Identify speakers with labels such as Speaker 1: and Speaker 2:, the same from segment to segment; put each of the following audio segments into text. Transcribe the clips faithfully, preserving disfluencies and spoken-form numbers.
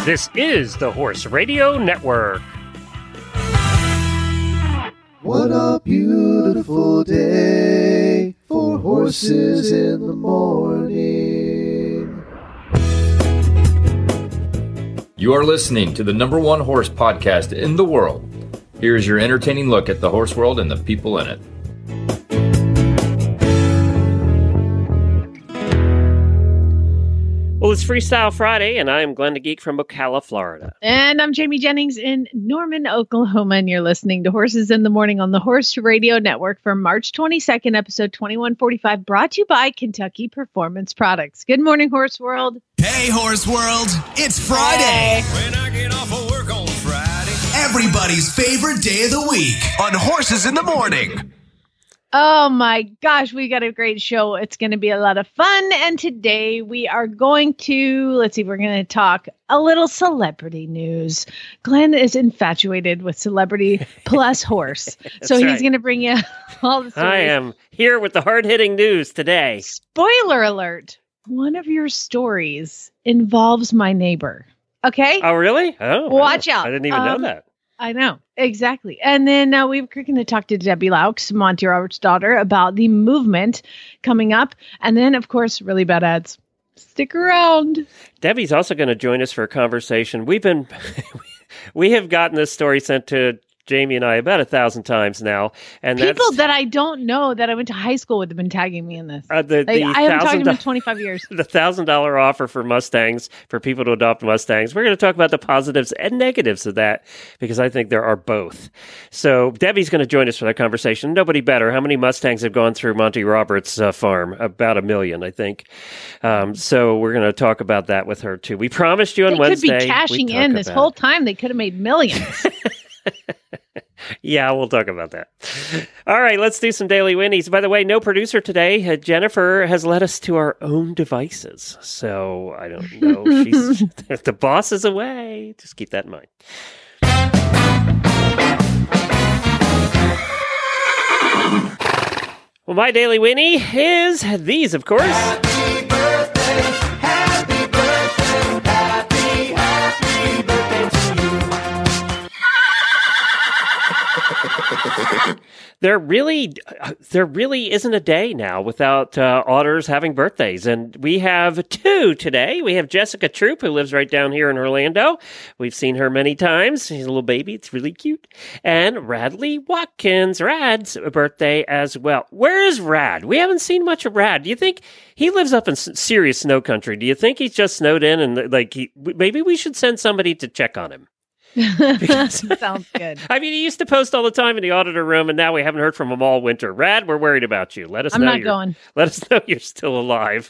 Speaker 1: This is the Horse Radio Network.
Speaker 2: What a beautiful day for horses in the morning.
Speaker 3: You are listening to the number one horse podcast in the world. Here is your entertaining look at the horse world and the people in it.
Speaker 1: Well, it's Freestyle Friday, and I'm Glenn the Geek from Ocala, Florida.
Speaker 4: And I'm Jamie Jennings in Norman, Oklahoma, and you're listening to Horses in the Morning on the Horse Radio Network for March twenty-second, episode twenty-one forty-five, brought to you by Kentucky Performance Products. Good morning, Horse World.
Speaker 5: Hey, Horse World. It's Friday.
Speaker 6: When I get off of work on Friday.
Speaker 5: Everybody's favorite day of the week on Horses in the Morning.
Speaker 4: Oh my gosh, we got a great show. It's going to be a lot of fun. And today we are going to, let's see, we're going to talk a little celebrity news. Glenn is infatuated with celebrity plus horse. So he's
Speaker 1: right.
Speaker 4: going to bring you all the stories.
Speaker 1: I am here with the hard-hitting news today.
Speaker 4: Spoiler alert. One of your stories involves my neighbor. Okay?
Speaker 1: Oh, really? Oh,
Speaker 4: Watch
Speaker 1: wow.
Speaker 4: out.
Speaker 1: I didn't even
Speaker 4: Um,
Speaker 1: know that.
Speaker 4: I know. Exactly. And then uh, we we're going to talk to Debbie Laux, Monty Roberts' daughter, about the movement coming up. And then, of course, really bad ads. Stick around.
Speaker 1: Debbie's also going to join us for a conversation. We've been, we have gotten this story sent to Jamie and I about a thousand times now. And
Speaker 4: People
Speaker 1: that's,
Speaker 4: that I don't know that I went to high school with have been tagging me in this.
Speaker 1: Uh, the,
Speaker 4: Like,
Speaker 1: the
Speaker 4: I haven't talked to
Speaker 1: thousand
Speaker 4: them in
Speaker 1: do-
Speaker 4: twenty-five years.
Speaker 1: the thousand dollar offer for Mustangs for people to adopt Mustangs. We're going to talk about the positives and negatives of that because I think there are both. So Debbie's going to join us for that conversation. Nobody better. How many Mustangs have gone through Monty Roberts' uh, farm? About a million, I think. Um, so we're going to talk about that with her too. We promised you on
Speaker 4: They
Speaker 1: Wednesday.
Speaker 4: could be cashing
Speaker 1: we'd
Speaker 4: in
Speaker 1: talk
Speaker 4: this
Speaker 1: about-
Speaker 4: whole time. They could have made millions.
Speaker 1: Yeah, we'll talk about that. All right, let's do some daily winnies. By the way, no producer today. Uh, Jennifer has led us to our own devices. So I don't know. She's the boss is away. Just keep that in mind. Well, my daily winnie is these, of course.
Speaker 2: Happy birthday, happy birthday, happy, happy birthday to you.
Speaker 1: There really, there really isn't a day now without uh, otters having birthdays, and we have two today. We have Jessica Troop, who lives right down here in Orlando. We've seen her many times. She's a little baby; it's really cute. And Radley Watkins, Rad's birthday as well. Where is Rad? We haven't seen much of Rad. Do you think he lives up in s- serious snow country? Do you think he's just snowed in, and like he, maybe we should send somebody to check on him?
Speaker 4: Sounds good.
Speaker 1: I mean, he used to post all the time in the auditor room, and now we haven't heard from him all winter. Rad, we're worried about you. Let us
Speaker 4: I'm
Speaker 1: know.
Speaker 4: not
Speaker 1: you're,
Speaker 4: going.
Speaker 1: Let us know you're still alive.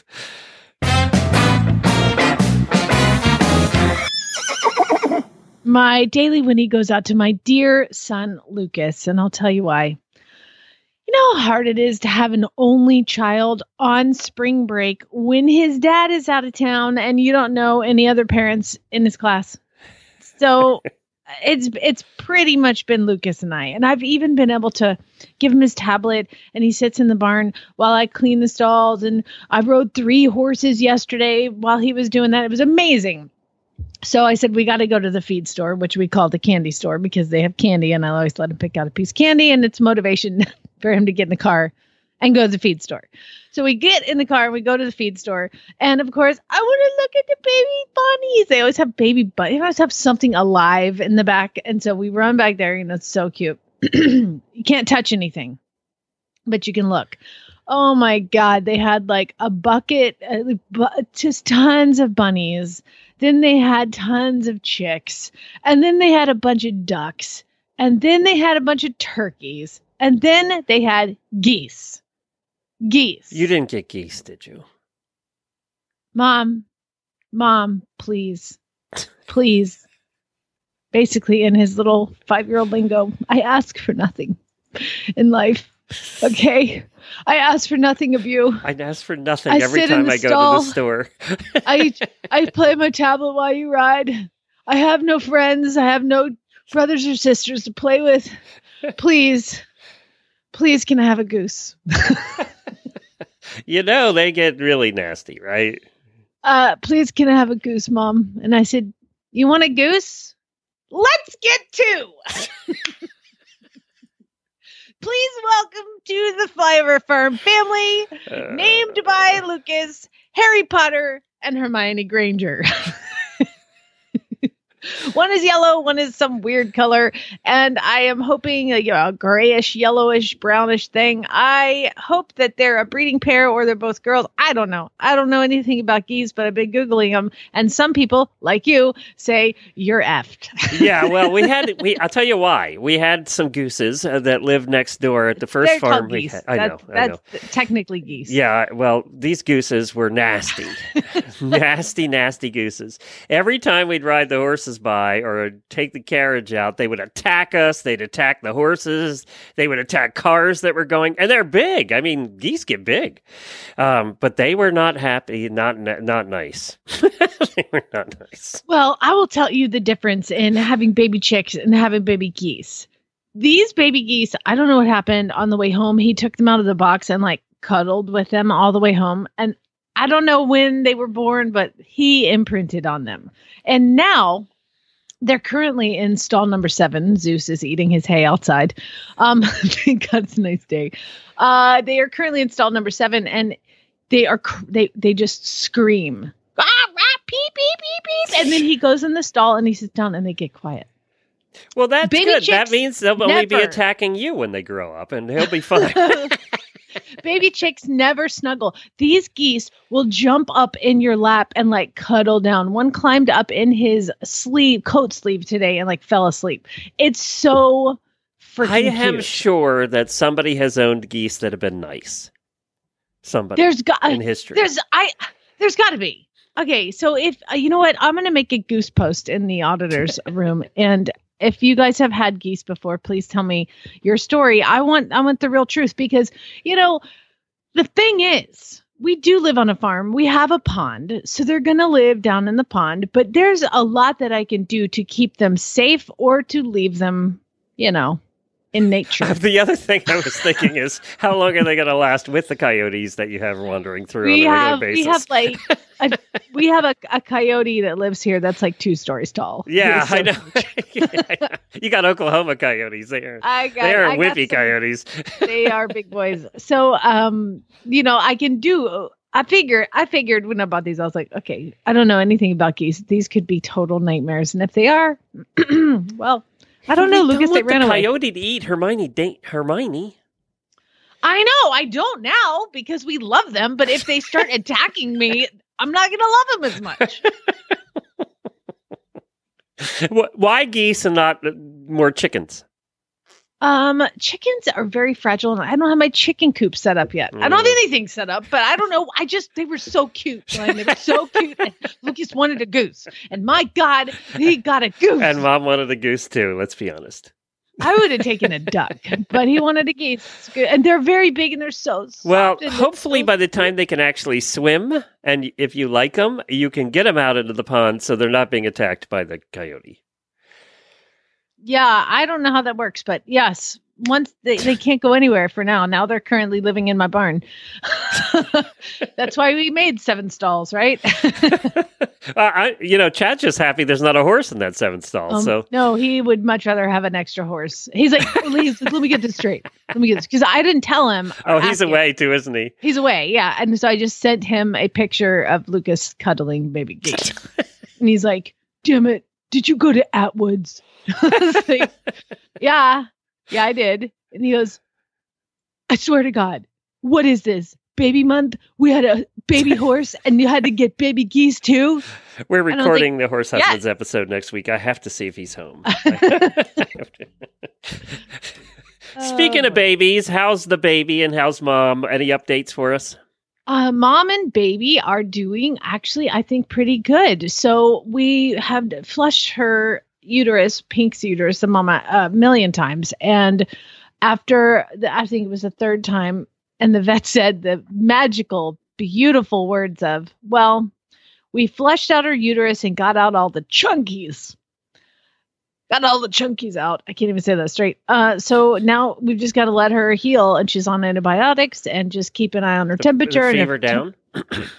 Speaker 4: My daily winnie goes out to my dear son, Lucas, and I'll tell you why. You know how hard it is to have an only child on spring break when his dad is out of town and you don't know any other parents in his class. So it's it's pretty much been Lucas and I. And I've even been able to give him his tablet and he sits in the barn while I clean the stalls. And I rode three horses yesterday while he was doing that. It was amazing. So I said, we got to go to the feed store, which we call the candy store because they have candy. And I always let him pick out a piece of candy. And it's motivation for him to get in the car and go to the feed store. So we get in the car and we go to the feed store. And of course, I want to look at the baby bunnies. They always have baby bunnies. They always have something alive in the back. And so we run back there and it's so cute. You can't touch anything, but you can look. Oh my God. They had like a bucket, uh, bu- just tons of bunnies. Then they had tons of chicks. And then they had a bunch of ducks. And then they had a bunch of turkeys. And then they had geese. Geese.
Speaker 1: You didn't get geese, did you?
Speaker 4: Mom, mom, please, please. Basically, in his little five-year-old lingo, I ask for nothing in life. Okay? I ask for nothing of you.
Speaker 1: I ask for nothing
Speaker 4: I
Speaker 1: every
Speaker 4: sit in
Speaker 1: time
Speaker 4: the
Speaker 1: I go
Speaker 4: stall.
Speaker 1: to the store.
Speaker 4: I I play my tablet while you ride. I have no friends. I have no brothers or sisters to play with. Please, please, can I have a goose?
Speaker 1: You know, they get really nasty, right?
Speaker 4: Uh, please, can I have a goose, Mom? And I said, You want a goose? Let's get two. Please welcome to the Flavor Farm family,
Speaker 1: Uh,
Speaker 4: named by Lucas, Harry Potter, and Hermione Granger. One is yellow, one is some weird color, and I am hoping a, you know, a grayish, yellowish, brownish thing. I hope that they're a breeding pair or they're both girls. I don't know. I don't know anything about geese, but I've been Googling them, and some people, like you, say you're effed.
Speaker 1: Yeah, well, we had we. I'll tell you why. We had some gooses uh, that lived next door at the 1st
Speaker 4: They're
Speaker 1: farm.
Speaker 4: called
Speaker 1: We
Speaker 4: geese.
Speaker 1: had. I
Speaker 4: That-
Speaker 1: know. I know.
Speaker 4: that's technically geese.
Speaker 1: Yeah, well, these gooses were nasty. nasty, nasty gooses. Every time we'd ride the horses by or take the carriage out, they would attack us. They'd attack the horses. They would attack cars that were going, and they're big. I mean, geese get big. Um, but they were not happy, not not nice. They were not nice.
Speaker 4: Well, I will tell you the difference in having baby chicks and having baby geese. These baby geese, I don't know what happened on the way home. He took them out of the box and like cuddled with them all the way home. And I don't know when they were born, but he imprinted on them. And now they're currently in stall number seven. Zeus is eating his hay outside. Um, thank God it's a nice day. Uh, they are currently in stall number seven, and they are cr- they they just scream. Ah, ah, beep, beep, beep, beep. And then he goes in the stall and he sits down and they get quiet.
Speaker 1: Well, that's
Speaker 4: Baby
Speaker 1: good. That
Speaker 4: chicks,
Speaker 1: means they'll only be
Speaker 4: never.
Speaker 1: attacking you when they grow up, and he'll be fine.
Speaker 4: Baby chicks never snuggle. These geese will jump up in your lap and like cuddle down. One climbed up in his sleeve, coat sleeve today and like fell asleep. It's so freaking
Speaker 1: I am
Speaker 4: cute.
Speaker 1: sure that somebody has owned geese that have been nice. Somebody
Speaker 4: There's got
Speaker 1: in history.
Speaker 4: There's I there's got to be. Okay, so if uh, you know what, I'm going to make a goose post in the auditor's room, and if you guys have had geese before, please tell me your story. I want I want the real truth, because you know the thing is, we do live on a farm. We have a pond, so they're going to live down in the pond. But there's a lot that I can do to keep them safe or to leave them, you know, in nature.
Speaker 1: The other thing I was thinking is, how long are they going to last with the coyotes that you have wandering through
Speaker 4: we
Speaker 1: on a
Speaker 4: have
Speaker 1: regular basis?
Speaker 4: we have like a, we have a, a coyote that lives here that's like two stories tall.
Speaker 1: yeah,
Speaker 4: So-
Speaker 1: I know. Yeah, you got Oklahoma coyotes there.
Speaker 4: I got,
Speaker 1: They are
Speaker 4: I got
Speaker 1: wimpy
Speaker 4: some-
Speaker 1: coyotes.
Speaker 4: They are big boys. So, um, you know, I can do. I figure. I figured when I bought these, I was like, okay, I don't know anything about geese. These could be total nightmares, and if they are, well, I don't know,
Speaker 1: We
Speaker 4: Lucas. They
Speaker 1: want
Speaker 4: ran
Speaker 1: the
Speaker 4: away.
Speaker 1: coyote to eat Hermione. Da- Hermione.
Speaker 4: I know. I don't now because we love them. But if they start attacking me, I'm not going to love them as much.
Speaker 1: Wh- Why geese and not uh, more chickens?
Speaker 4: Um, chickens are very fragile, and I don't have my chicken coop set up yet. I don't have
Speaker 1: Mm.
Speaker 4: anything set up, but I don't know. I just they were so cute, Glenn. They were so cute. And Lucas wanted a goose, and my God, he got a goose.
Speaker 1: And Mom wanted a goose too. Let's be honest.
Speaker 4: I would have taken a duck, but he wanted a geese. It's good. And they're very big, and they're so soft.
Speaker 1: Well,
Speaker 4: and it's
Speaker 1: hopefully
Speaker 4: so
Speaker 1: by the time they can actually swim, and if you like them, you can get them out into the pond so they're not being attacked by the coyote.
Speaker 4: Yeah, I don't know how that works, but yes, once they, they can't go anywhere for now. Now they're currently living in my barn. That's why we made seven stalls, right?
Speaker 1: uh, I, you know, Chad's just happy there's not a horse in that seventh stall.
Speaker 4: Um,
Speaker 1: so
Speaker 4: no, he would much rather have an extra horse. He's like, please, let me get this straight. Let me get this, because I didn't tell him. or
Speaker 1: oh, he's
Speaker 4: ask him.
Speaker 1: away too, isn't he?
Speaker 4: He's away, yeah. And so I just sent him a picture of Lucas cuddling baby geese, and he's like, "Damn it, did you go to Atwood's?" I was like, yeah, yeah, I did. And he goes, "I swear to God, what is this? Baby month? We had a baby horse, and you had to get baby geese too."
Speaker 1: We're
Speaker 4: don't
Speaker 1: recording the Horse
Speaker 4: Yeah.
Speaker 1: Husbands episode next week. I have to see if he's home. Speaking
Speaker 4: Oh,
Speaker 1: of babies, how's the baby and how's Mom? Any updates for us?
Speaker 4: Uh, mom and baby are doing actually, I think, pretty good. So we have flushed her uterus, Pink's uterus, the mama, a million times. And after, the, I think it was the third time, and the vet said the magical, beautiful words of, well, we flushed out her uterus and got out all the chunkies. Got all the chunkies out. I can't even say that straight. Uh, so now we've just got to let her heal, and she's on antibiotics, and just keep an eye on her temperature.
Speaker 1: The
Speaker 4: and
Speaker 1: fever
Speaker 4: if-
Speaker 1: down?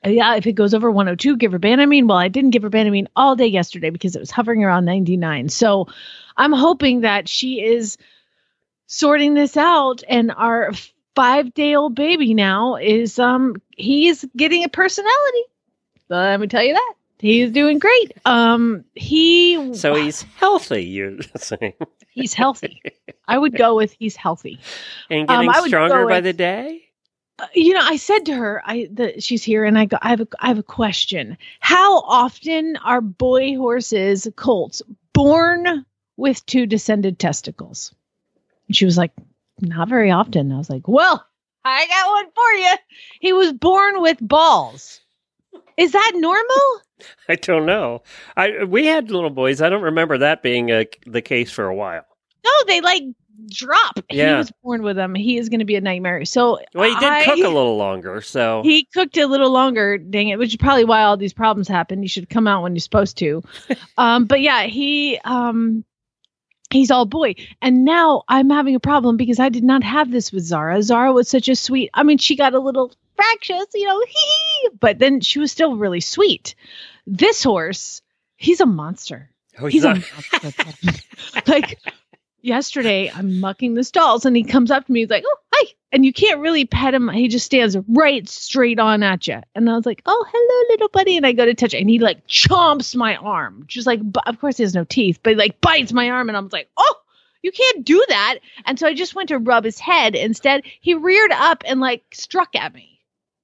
Speaker 4: yeah, if it goes over one oh two, give her Banamine. Well, I didn't give her Banamine all day yesterday because it was hovering around ninety-nine. So I'm hoping that she is sorting this out, and our five-day-old baby now is, um, he's getting a personality. Let me tell you that. He's doing great. Um, he
Speaker 1: So he's healthy, you're saying.
Speaker 4: He's healthy. I would go with he's healthy.
Speaker 1: And getting
Speaker 4: Um, I would
Speaker 1: stronger
Speaker 4: go
Speaker 1: by
Speaker 4: with-
Speaker 1: the day?
Speaker 4: Uh, you know, I said to her, I the, she's here, and I go, I have a, I have a question. How often are boy horses, colts, born with two descended testicles? And she was like, not very often. I was like, well, I got one for you. He was born with balls. Is that normal?
Speaker 1: I don't know. I we had little boys. I don't remember that being a, the case for a while.
Speaker 4: No, they like drop.
Speaker 1: Yeah.
Speaker 4: He was born with them. He is going to be a nightmare. So
Speaker 1: Well, he did
Speaker 4: I-
Speaker 1: cook a little longer, so
Speaker 4: He cooked a little longer, dang it, which is probably why all these problems happen. You should come out when you're supposed to. um, but yeah, he um, he's all boy. And now I'm having a problem because I did not have this with Zara. Zara was such a sweet, I mean, she got a little fractious, you know, hee, but then she was still really sweet. This horse, he's a monster.
Speaker 1: Oh,
Speaker 4: He's a
Speaker 1: not-
Speaker 4: monster. Like yesterday, I'm mucking the stalls, and he comes up to me. He's like, "Oh, hi!" And you can't really pet him. He just stands right straight on at you. And I was like, "Oh, hello, little buddy." And I go to touch it, and he like chomps my arm, just like, bu- of course, he has no teeth, but he like bites my arm, and I was like, "Oh, you can't do that." And so I just went to rub his head. Instead, he reared up and like struck at me.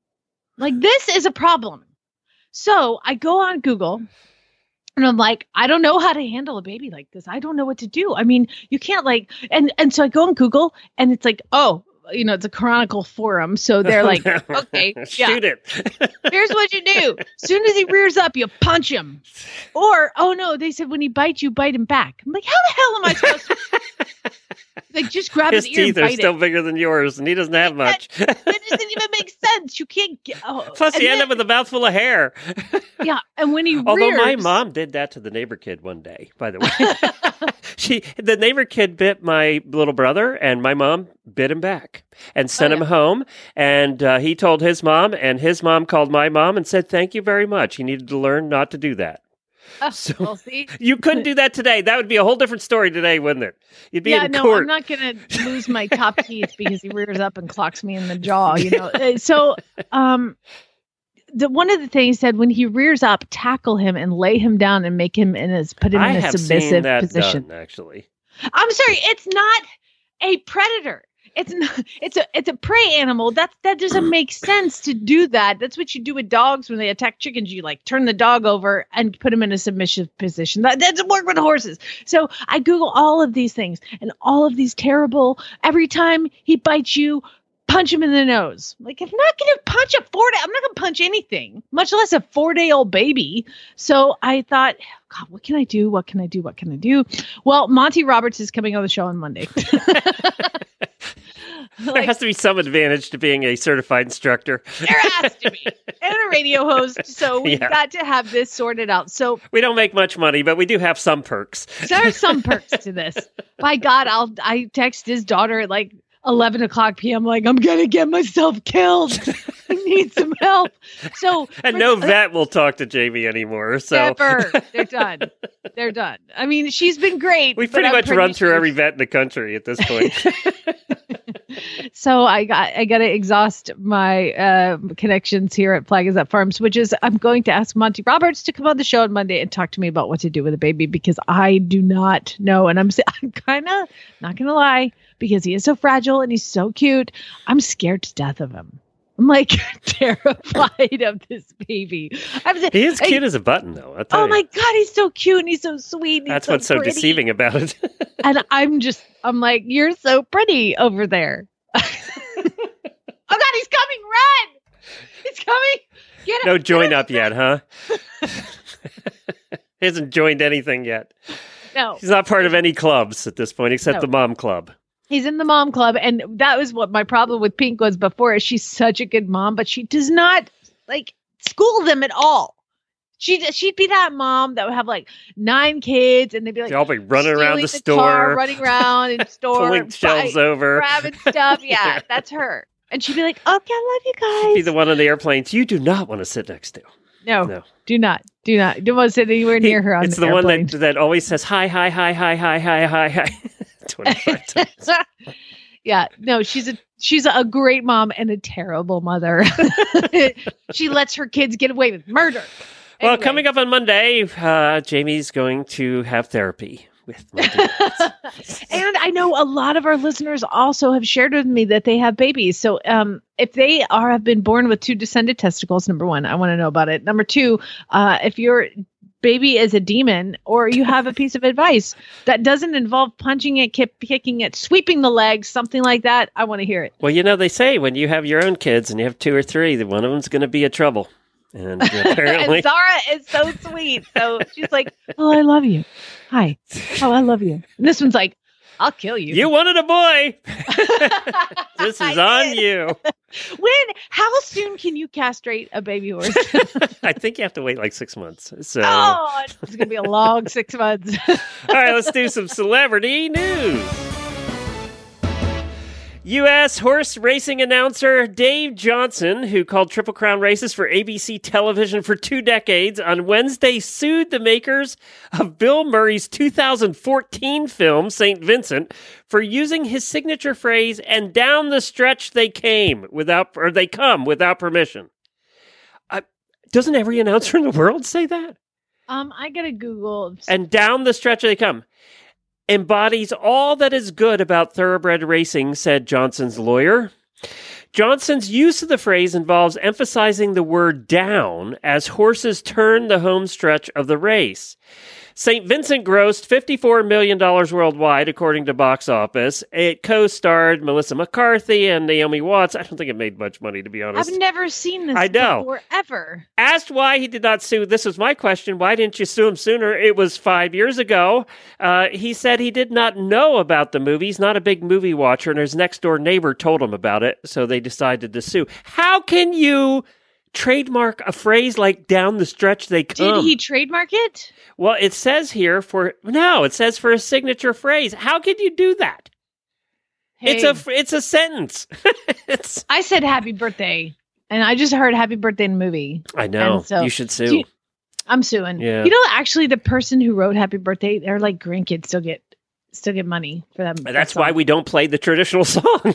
Speaker 4: Like, this is a problem. So I go on Google. And I'm like, I don't know how to handle a baby like this. I don't know what to do. I mean, you can't like, and and so I go on Google, and it's like, oh, you know, it's a Chronicle forum. So they're like, okay, yeah,
Speaker 1: shoot it.
Speaker 4: here's what you do. As soon as he rears up, you punch him. Or, oh no, they said when he bites you, bite him back. I'm like, how the hell am I supposed to? Like, just grab
Speaker 1: His
Speaker 4: his, ear
Speaker 1: teeth
Speaker 4: and
Speaker 1: are
Speaker 4: bite
Speaker 1: still
Speaker 4: it.
Speaker 1: bigger than yours, and he doesn't have much.
Speaker 4: That doesn't even make sense. You can't get. Oh.
Speaker 1: Plus,
Speaker 4: And
Speaker 1: you end
Speaker 4: then-
Speaker 1: up with a mouthful of hair.
Speaker 4: yeah, and when he
Speaker 1: Although
Speaker 4: rears,
Speaker 1: my mom did that to the neighbor kid one day, by the way. she the neighbor kid bit my little brother, and my mom bit him back and sent
Speaker 4: Oh,
Speaker 1: him
Speaker 4: yeah.
Speaker 1: home. And uh, he told his mom, and his mom called my mom and said, "Thank you very much. He needed to learn not to do that."
Speaker 4: Oh,
Speaker 1: So-
Speaker 4: well, see.
Speaker 1: You couldn't do that today. That would be a whole different story today, wouldn't it? You'd be
Speaker 4: Yeah,
Speaker 1: in
Speaker 4: no,
Speaker 1: court.
Speaker 4: I'm not gonna lose my top teeth because he rears up and clocks me in the jaw. You know, Uh, so um, the one of the things said when he rears up, tackle him and lay him down and make him in his put him
Speaker 1: I
Speaker 4: in a
Speaker 1: have seen
Speaker 4: submissive
Speaker 1: that
Speaker 4: position.
Speaker 1: done, actually.
Speaker 4: I'm sorry, it's not a predator. It's not. It's a. It's a prey animal. That that doesn't make sense to do that. That's what you do with dogs when they attack chickens. You like turn the dog over and put him in a submissive position. That doesn't work with horses. So I Google all of these things and all of these terrible. Every time he bites you, punch him in the nose. Like, I'm not going to punch a four day. I'm not going to punch anything, much less a four day old baby. So I thought, God, what can I do? What can I do? What can I do? Well, Monty Roberts is coming on the show on Monday.
Speaker 1: There
Speaker 4: Like,
Speaker 1: has to be some advantage to being a certified instructor.
Speaker 4: there has to be. And a radio host. So we've
Speaker 1: Yeah.
Speaker 4: got to have this sorted out. So
Speaker 1: We don't make much money, but we do have some perks.
Speaker 4: there are some perks to this. By God, I'll I text his daughter at like eleven o'clock p m like, I'm gonna get myself killed. I need some help. So
Speaker 1: And
Speaker 4: for
Speaker 1: no
Speaker 4: the-
Speaker 1: vet will talk to Jamie anymore. So
Speaker 4: Never. They're done. They're done. I mean, she's been great.
Speaker 1: we've
Speaker 4: but
Speaker 1: pretty
Speaker 4: I'm
Speaker 1: much run through
Speaker 4: sure-
Speaker 1: every vet in the country at this point.
Speaker 4: So I got I got to exhaust my uh, connections here at Flag is Up Farms, which is I'm going to ask Monty Roberts to come on the show on Monday and talk to me about what to do with a baby because I do not know, and I'm s- I'm kind of not gonna lie because he is so fragile and he's so cute. I'm scared to death of him. I'm like terrified of this baby. I'm,
Speaker 1: he is
Speaker 4: I-
Speaker 1: cute as a button, though. I'll tell
Speaker 4: Oh
Speaker 1: you.
Speaker 4: my God, he's so cute and he's so sweet. and he's
Speaker 1: That's what's so
Speaker 4: pretty.
Speaker 1: deceiving about it.
Speaker 4: And I'm just, I'm like, you're so pretty over there. Oh God, he's coming! Run! He's coming! Get
Speaker 1: No
Speaker 4: him!
Speaker 1: join up yet, huh? He hasn't joined anything yet.
Speaker 4: No,
Speaker 1: He's not part of any clubs at this point, except
Speaker 4: No.
Speaker 1: the mom club.
Speaker 4: he's in the mom club, and that was what my problem with Pink was before. Is she's such a good mom, but she does not like school them at all. She she'd be that mom that would have like nine kids, and they'd be like
Speaker 1: They'll all be running around
Speaker 4: stealing
Speaker 1: the
Speaker 4: car,
Speaker 1: store,
Speaker 4: running around in the store,
Speaker 1: pulling shelves over.
Speaker 4: grabbing stuff. Yeah,
Speaker 1: Yeah.
Speaker 4: that's her. And she'd be like, okay, I love you guys.
Speaker 1: Be the one on the airplanes you do not want to sit next to.
Speaker 4: no,
Speaker 1: No.
Speaker 4: do not. Do not. Don't want to sit anywhere near her on
Speaker 1: It's
Speaker 4: the
Speaker 1: the one
Speaker 4: airplane.
Speaker 1: that, that always says hi, hi, hi, hi, hi, hi, hi, hi. twenty-five times.
Speaker 4: Yeah, no, she's a she's a great mom and a terrible mother. She lets her kids get away with murder.
Speaker 1: Well,
Speaker 4: Anyway.
Speaker 1: coming up on Monday, uh, Jamie's going to have therapy with Monday nights.
Speaker 4: And I know a lot of our listeners also have shared with me that they have babies. So um, if they are have been born with two descended testicles, number one, I want to know about it. Number two, uh, if your baby is a demon or you have a piece of advice that doesn't involve punching it, kick, kicking it, sweeping the legs, something like that, I want to hear it.
Speaker 1: Well, you know, they say when you have your own kids and you have two or three, that one of them's going to be a trouble. And apparently,
Speaker 4: And Zara is so sweet. So she's like, oh, I love you. Hi. Oh, I love you. And this one's like, I'll kill you.
Speaker 1: you wanted a boy. This is
Speaker 4: I
Speaker 1: on
Speaker 4: did.
Speaker 1: you.
Speaker 4: When? How soon can you castrate a baby horse?
Speaker 1: I think you have to wait like six months. So,
Speaker 4: Oh, it's going to be a long six months.
Speaker 1: all right, let's do some celebrity news. U S horse racing announcer Dave Johnson, who called Triple Crown races for A B C television for two decades, on Wednesday sued the makers of Bill Murray's two thousand fourteen film, Saint Vincent, for using his signature phrase, "and down the stretch they came without, or they come without permission." Uh, doesn't every announcer in the world say that?
Speaker 4: um, I got to Google.
Speaker 1: And down the stretch they come. Embodies all that is good about thoroughbred racing, said Johnson's lawyer. Johnson's use of the phrase involves emphasizing the word down as horses turn the home stretch of the race. Saint Vincent grossed fifty-four million dollars worldwide, according to Box Office. It co-starred Melissa McCarthy and Naomi Watts. I don't think it made much money, to be honest.
Speaker 4: I've never seen this
Speaker 1: I know.
Speaker 4: before, ever.
Speaker 1: Asked why he did not sue, this was my question, why didn't you sue him sooner? It was five years ago. Uh, he said he did not know about the movie. He's not a big movie watcher, and his next-door neighbor told him about it, so they decided to sue. How can you trademark a phrase like down the stretch they come?
Speaker 4: Did he trademark it?
Speaker 1: Well, it says here for, no, it says for a signature phrase. How could you do that? It's
Speaker 4: Hey,
Speaker 1: a it's a sentence. It's,
Speaker 4: I said happy birthday, and I just heard happy birthday in the movie.
Speaker 1: I know.
Speaker 4: And so-
Speaker 1: you should sue.
Speaker 4: Do you- I'm suing.
Speaker 1: Yeah.
Speaker 4: You know, actually, the person who wrote happy birthday, their like grandkids still get still get money for that.
Speaker 1: That's why we don't play the traditional song.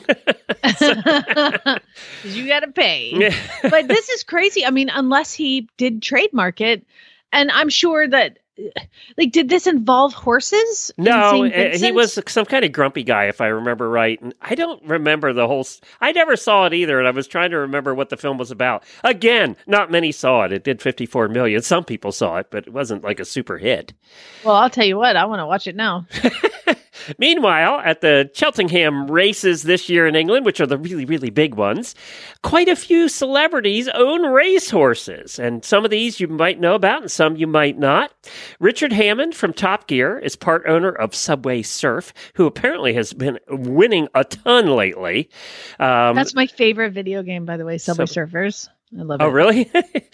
Speaker 4: Because you got to pay. But this is crazy. I mean, unless he did trademark it, and I'm sure that, like, did this involve horses? in
Speaker 1: No,
Speaker 4: Saint
Speaker 1: uh, he
Speaker 4: Vincent?
Speaker 1: was some kind of grumpy guy, if I remember right. And I don't remember the whole. s- I never saw it either, and I was trying to remember what the film was about. Again, not many saw it. It did fifty-four million. Some people saw it, but it wasn't like a super hit.
Speaker 4: Well, I'll tell you what. I want to watch it now.
Speaker 1: Meanwhile, at the Cheltenham races this year in England, which are the really, really big ones, quite a few celebrities own racehorses. And some of these you might know about and some you might not. Richard Hammond from Top Gear is part owner of Subway Surf, who apparently has been winning a ton lately. Um,
Speaker 4: That's my favorite video game, by the way. Subway
Speaker 1: Sub-
Speaker 4: Surfers. I love
Speaker 1: Oh,
Speaker 4: it.
Speaker 1: really?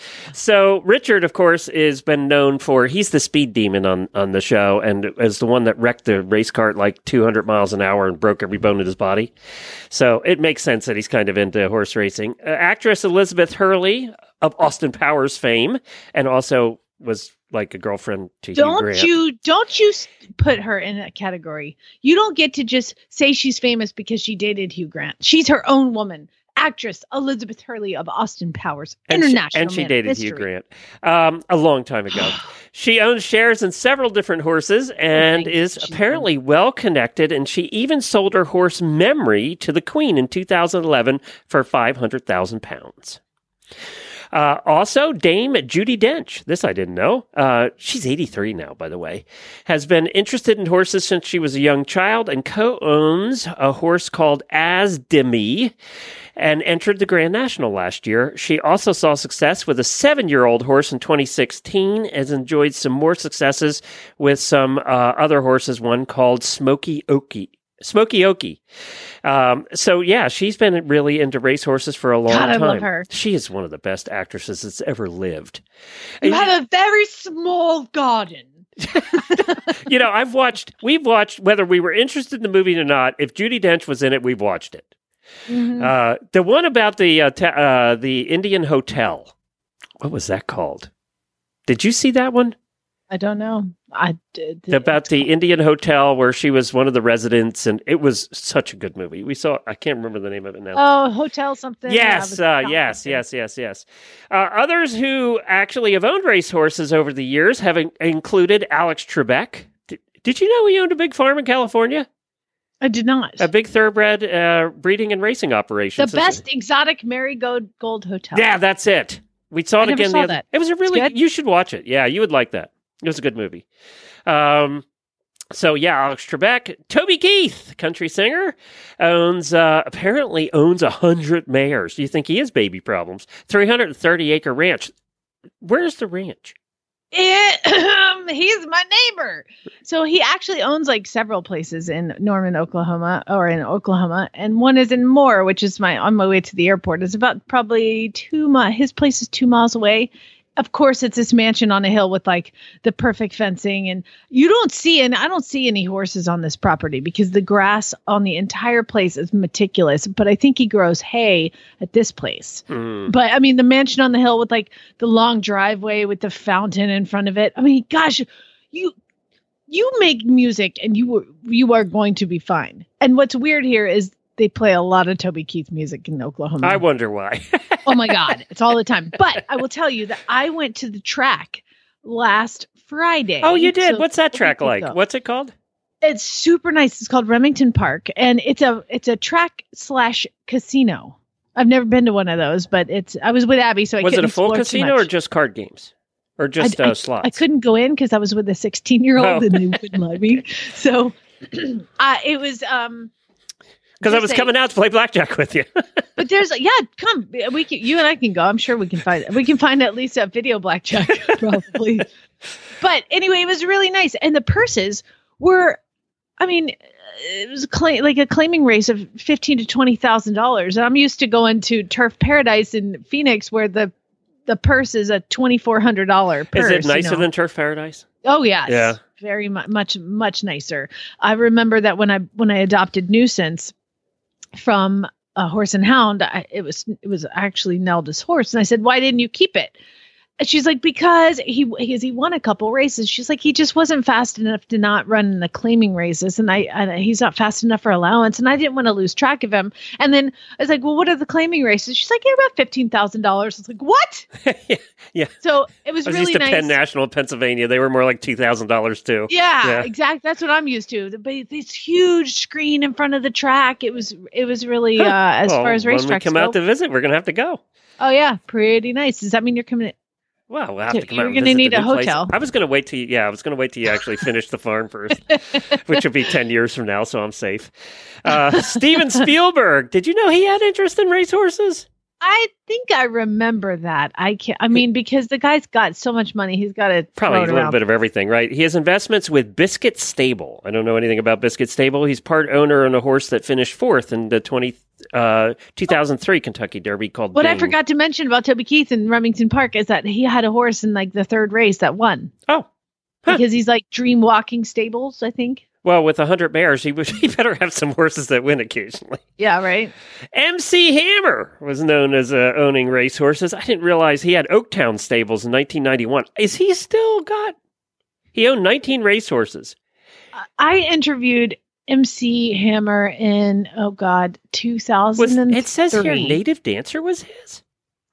Speaker 1: So Richard, of course, is been known for, he's the speed demon on, on the show and is the one that wrecked the race cart like two hundred miles an hour and broke every bone in his body. So it makes sense that he's kind of into horse racing. Uh, actress Elizabeth Hurley of Austin Powers fame and also was like a girlfriend to Hugh
Speaker 4: Don't
Speaker 1: Grant.
Speaker 4: you don't you s- put her in that category. You don't get to just say she's famous because she dated Hugh Grant. She's her own woman. Actress Elizabeth Hurley of Austin Powers,
Speaker 1: And she,
Speaker 4: international
Speaker 1: and she
Speaker 4: man of
Speaker 1: dated
Speaker 4: history.
Speaker 1: Hugh Grant um, a long time ago. She owns shares in several different horses and
Speaker 4: thank
Speaker 1: is
Speaker 4: you.
Speaker 1: apparently well connected. And she even sold her horse Memory to the Queen in two thousand eleven for five hundred thousand pounds. Uh, also, Dame Judi Dench, this I didn't know, uh, she's eighty-three now, by the way, has been interested in horses since she was a young child and co-owns a horse called Asdemi and entered the Grand National last year. She also saw success with a seven-year-old horse in twenty sixteen, has enjoyed some more successes with some uh, other horses, one called Smoky Okie. Smoky Okie. Um, so, yeah, she's been really into racehorses for a long
Speaker 4: God, I
Speaker 1: time.
Speaker 4: love her.
Speaker 1: She is one of the best actresses that's ever lived.
Speaker 4: You
Speaker 1: And
Speaker 4: have a very small garden.
Speaker 1: you know, I've watched, we've watched, whether we were interested in the movie or not, if Judi Dench was in it, we've watched it.
Speaker 4: Mhm.
Speaker 1: Uh, the one about the uh, ta- uh, the Indian Hotel. What was that called? Did you see that one?
Speaker 4: I don't know. I did.
Speaker 1: About the Indian Hotel where she was one of the residents, and it was such a good movie. We saw. I can't remember the name of it now.
Speaker 4: Oh, hotel something.
Speaker 1: Yes,
Speaker 4: Yeah,
Speaker 1: uh,
Speaker 4: but-
Speaker 1: yes, yes, yes, yes. Uh, others who actually have owned racehorses over the years have in- included Alex Trebek. Did, did you know he owned a big farm in California?
Speaker 4: I did not.
Speaker 1: A big thoroughbred uh, breeding and racing operation.
Speaker 4: The best exotic marigold gold hotel.
Speaker 1: Yeah, that's it. We saw
Speaker 4: I
Speaker 1: it
Speaker 4: never
Speaker 1: again.
Speaker 4: saw
Speaker 1: the other-
Speaker 4: that.
Speaker 1: It was a really.
Speaker 4: good?
Speaker 1: You should watch it. Yeah, you would like that. It was a good movie. Um, so yeah, Alex Trebek, Toby Keith, country singer, owns uh, apparently owns a hundred mares. Do you think he has baby problems? Three hundred and thirty acre ranch. Where's the ranch?
Speaker 4: It, he's my neighbor. So he actually owns like several places in Norman, Oklahoma, or in Oklahoma, and one is in Moore, which is my on my way to the airport. It's about probably two mi- His place is two miles away. Of course, it's this mansion on a hill with like the perfect fencing, and you don't see, and I don't see any horses on this property because the grass on the entire place is meticulous. But I think he grows hay at this place.
Speaker 1: Mm.
Speaker 4: But I mean, the mansion on the hill with like the long driveway with the fountain in front of it. I mean, gosh, you you make music and you you are going to be fine. And what's weird here is they play a lot of Toby Keith music in Oklahoma.
Speaker 1: I wonder why.
Speaker 4: Oh my God, it's all the time. But I will tell you that I went to the track last Friday.
Speaker 1: Oh, you did.
Speaker 4: So
Speaker 1: What's that
Speaker 4: a
Speaker 1: track
Speaker 4: week
Speaker 1: like?
Speaker 4: ago.
Speaker 1: What's it called?
Speaker 4: It's super nice. It's called Remington Park, and it's a it's a track slash casino. I've never been to one of those, but it's. I was with Abby, so I
Speaker 1: Was it
Speaker 4: couldn't
Speaker 1: a full
Speaker 4: explore too
Speaker 1: casino
Speaker 4: much.
Speaker 1: or just card games, or just
Speaker 4: I,
Speaker 1: uh,
Speaker 4: I-
Speaker 1: slots?
Speaker 4: I couldn't go in because I was with a sixteen year old
Speaker 1: Oh.
Speaker 4: and they wouldn't let me. So uh, it was. um
Speaker 1: Because I
Speaker 4: just
Speaker 1: was
Speaker 4: a-
Speaker 1: coming out to play blackjack with you.
Speaker 4: But there's yeah, come we can, you and I can go. I'm sure we can find we can find at least a video blackjack probably. But anyway, it was really nice, and the purses were, I mean, it was cla- like a claiming race of fifteen to twenty thousand dollars. And I'm used to going to Turf Paradise in Phoenix, where the the purse is a twenty four hundred dollar purse.
Speaker 1: Is it nicer
Speaker 4: you know?
Speaker 1: than Turf Paradise?
Speaker 4: Oh yes,
Speaker 1: Yeah.
Speaker 4: very mu- much much nicer. I remember that when I when I adopted Nuisance from a Horse and Hound, I, it was it was actually Nelda's horse, and I said, "Why didn't you keep it?" And she's like, "Because he because he won a couple races." She's like, "He just wasn't fast enough to not run in the claiming races, and I and he's not fast enough for allowance, and I didn't want to lose track of him." And then I was like, "Well, what are the claiming races?" She's like, "Yeah, about fifteen thousand dollars." I was like, "What?"
Speaker 1: yeah, yeah.
Speaker 4: So it was
Speaker 1: I was
Speaker 4: really
Speaker 1: used to
Speaker 4: nice.
Speaker 1: Penn National in Pennsylvania. They were more like two thousand dollars too.
Speaker 4: Yeah,
Speaker 1: Yeah.
Speaker 4: exactly. That's what I'm used to. The, but this huge screen in front of the track. It was it was really uh, as
Speaker 1: Well,
Speaker 4: far as
Speaker 1: when we
Speaker 4: racetracks
Speaker 1: come
Speaker 4: go.
Speaker 1: out to visit, we're gonna have to go.
Speaker 4: Oh yeah, pretty nice. Does that mean you're coming? In?
Speaker 1: Well, we'll have
Speaker 4: So
Speaker 1: to come
Speaker 4: you're
Speaker 1: out. and
Speaker 4: gonna
Speaker 1: visit
Speaker 4: need
Speaker 1: the
Speaker 4: a
Speaker 1: new place.
Speaker 4: hotel.
Speaker 1: I was gonna wait till you, yeah, I was gonna wait till you actually finish the farm first, which will be ten years from now, so I'm safe. Uh, Steven Spielberg, did you know he had interest in racehorses?
Speaker 4: I think I remember that. I can't. I mean, because the guy's got so much money, he's got to
Speaker 1: Probably
Speaker 4: throw
Speaker 1: a
Speaker 4: it
Speaker 1: little
Speaker 4: around.
Speaker 1: bit of everything, right? He has investments with Biscuit Stable. I don't know anything about Biscuit Stable. He's part owner on a horse that finished fourth in the twenty, uh, two thousand three Kentucky Derby called
Speaker 4: What I
Speaker 1: Bing.
Speaker 4: forgot to mention about Toby Keith in Remington Park is that he had a horse in like the third race that won
Speaker 1: Oh, Huh.
Speaker 4: because he's like Dream Walking Stables, I think.
Speaker 1: well, with one hundred mares, he, would, he better have some horses that win occasionally.
Speaker 4: Yeah, right.
Speaker 1: M C Hammer was known as uh, owning racehorses. I didn't realize he had Oaktown Stables in nineteen ninety-one. Is he still got... He owned nineteen racehorses.
Speaker 4: I interviewed M C Hammer in oh god two thousand
Speaker 1: Was,
Speaker 4: three.
Speaker 1: it says here Native Dancer was his?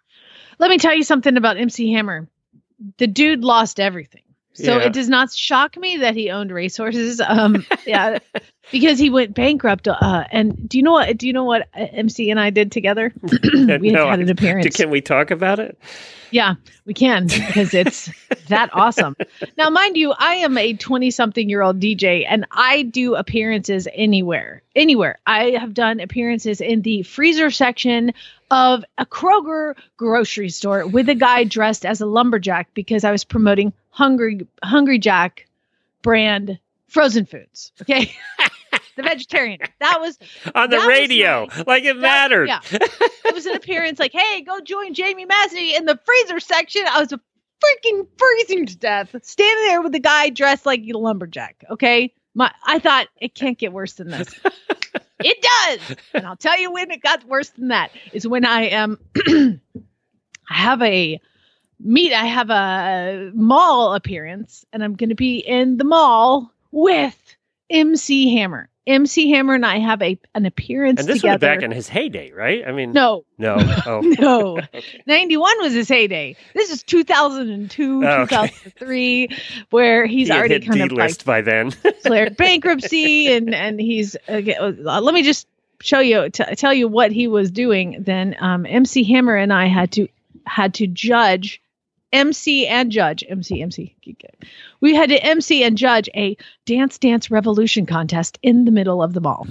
Speaker 4: Let me tell you something about M C Hammer. The dude lost everything. So
Speaker 1: Yeah.
Speaker 4: it does not shock me that he owned racehorses. Um, yeah, because he went bankrupt. Uh, and do you know what? Do you know what uh, M C and I did together? we
Speaker 1: No,
Speaker 4: had an appearance.
Speaker 1: Can we talk about it?
Speaker 4: Yeah, we can because it's that awesome. Now, mind you, I am a twenty-something-year-old D J, and I do appearances anywhere. Anywhere. I have done appearances in the freezer section of a Kroger grocery store with a guy dressed as a lumberjack because I was promoting Hungry Hungry Jack brand frozen foods. Okay, the vegetarian. That was
Speaker 1: On the
Speaker 4: That was
Speaker 1: radio.
Speaker 4: nice.
Speaker 1: Like it
Speaker 4: That-
Speaker 1: mattered.
Speaker 4: yeah. It was an appearance like, hey, go join Jamie Massey in the freezer section. I was freaking freezing to death, standing there with the guy dressed like a lumberjack. Okay. My, I thought it can't get worse than this. It does. And I'll tell you when it got worse than that is when I am, I have a meet, I have a mall appearance, and I'm going to be in the mall with M C Hammer. M C Hammer and I have a an appearance
Speaker 1: And this
Speaker 4: together.
Speaker 1: was back in his heyday, right? I mean,
Speaker 4: no,
Speaker 1: no, oh,
Speaker 4: no.
Speaker 1: okay.
Speaker 4: ninety-one was his heyday. This is two thousand two,
Speaker 1: Oh, okay.
Speaker 4: two thousand three, where he's
Speaker 1: He had
Speaker 4: already
Speaker 1: hit
Speaker 4: kind of like
Speaker 1: D-list by then.
Speaker 4: declared bankruptcy, and and he's uh, let me just show you t- tell you what he was doing. Then um, M C Hammer and I had to had to judge. M C and judge, M C, M C. We had to M C and judge a Dance Dance Revolution contest in the middle of the mall.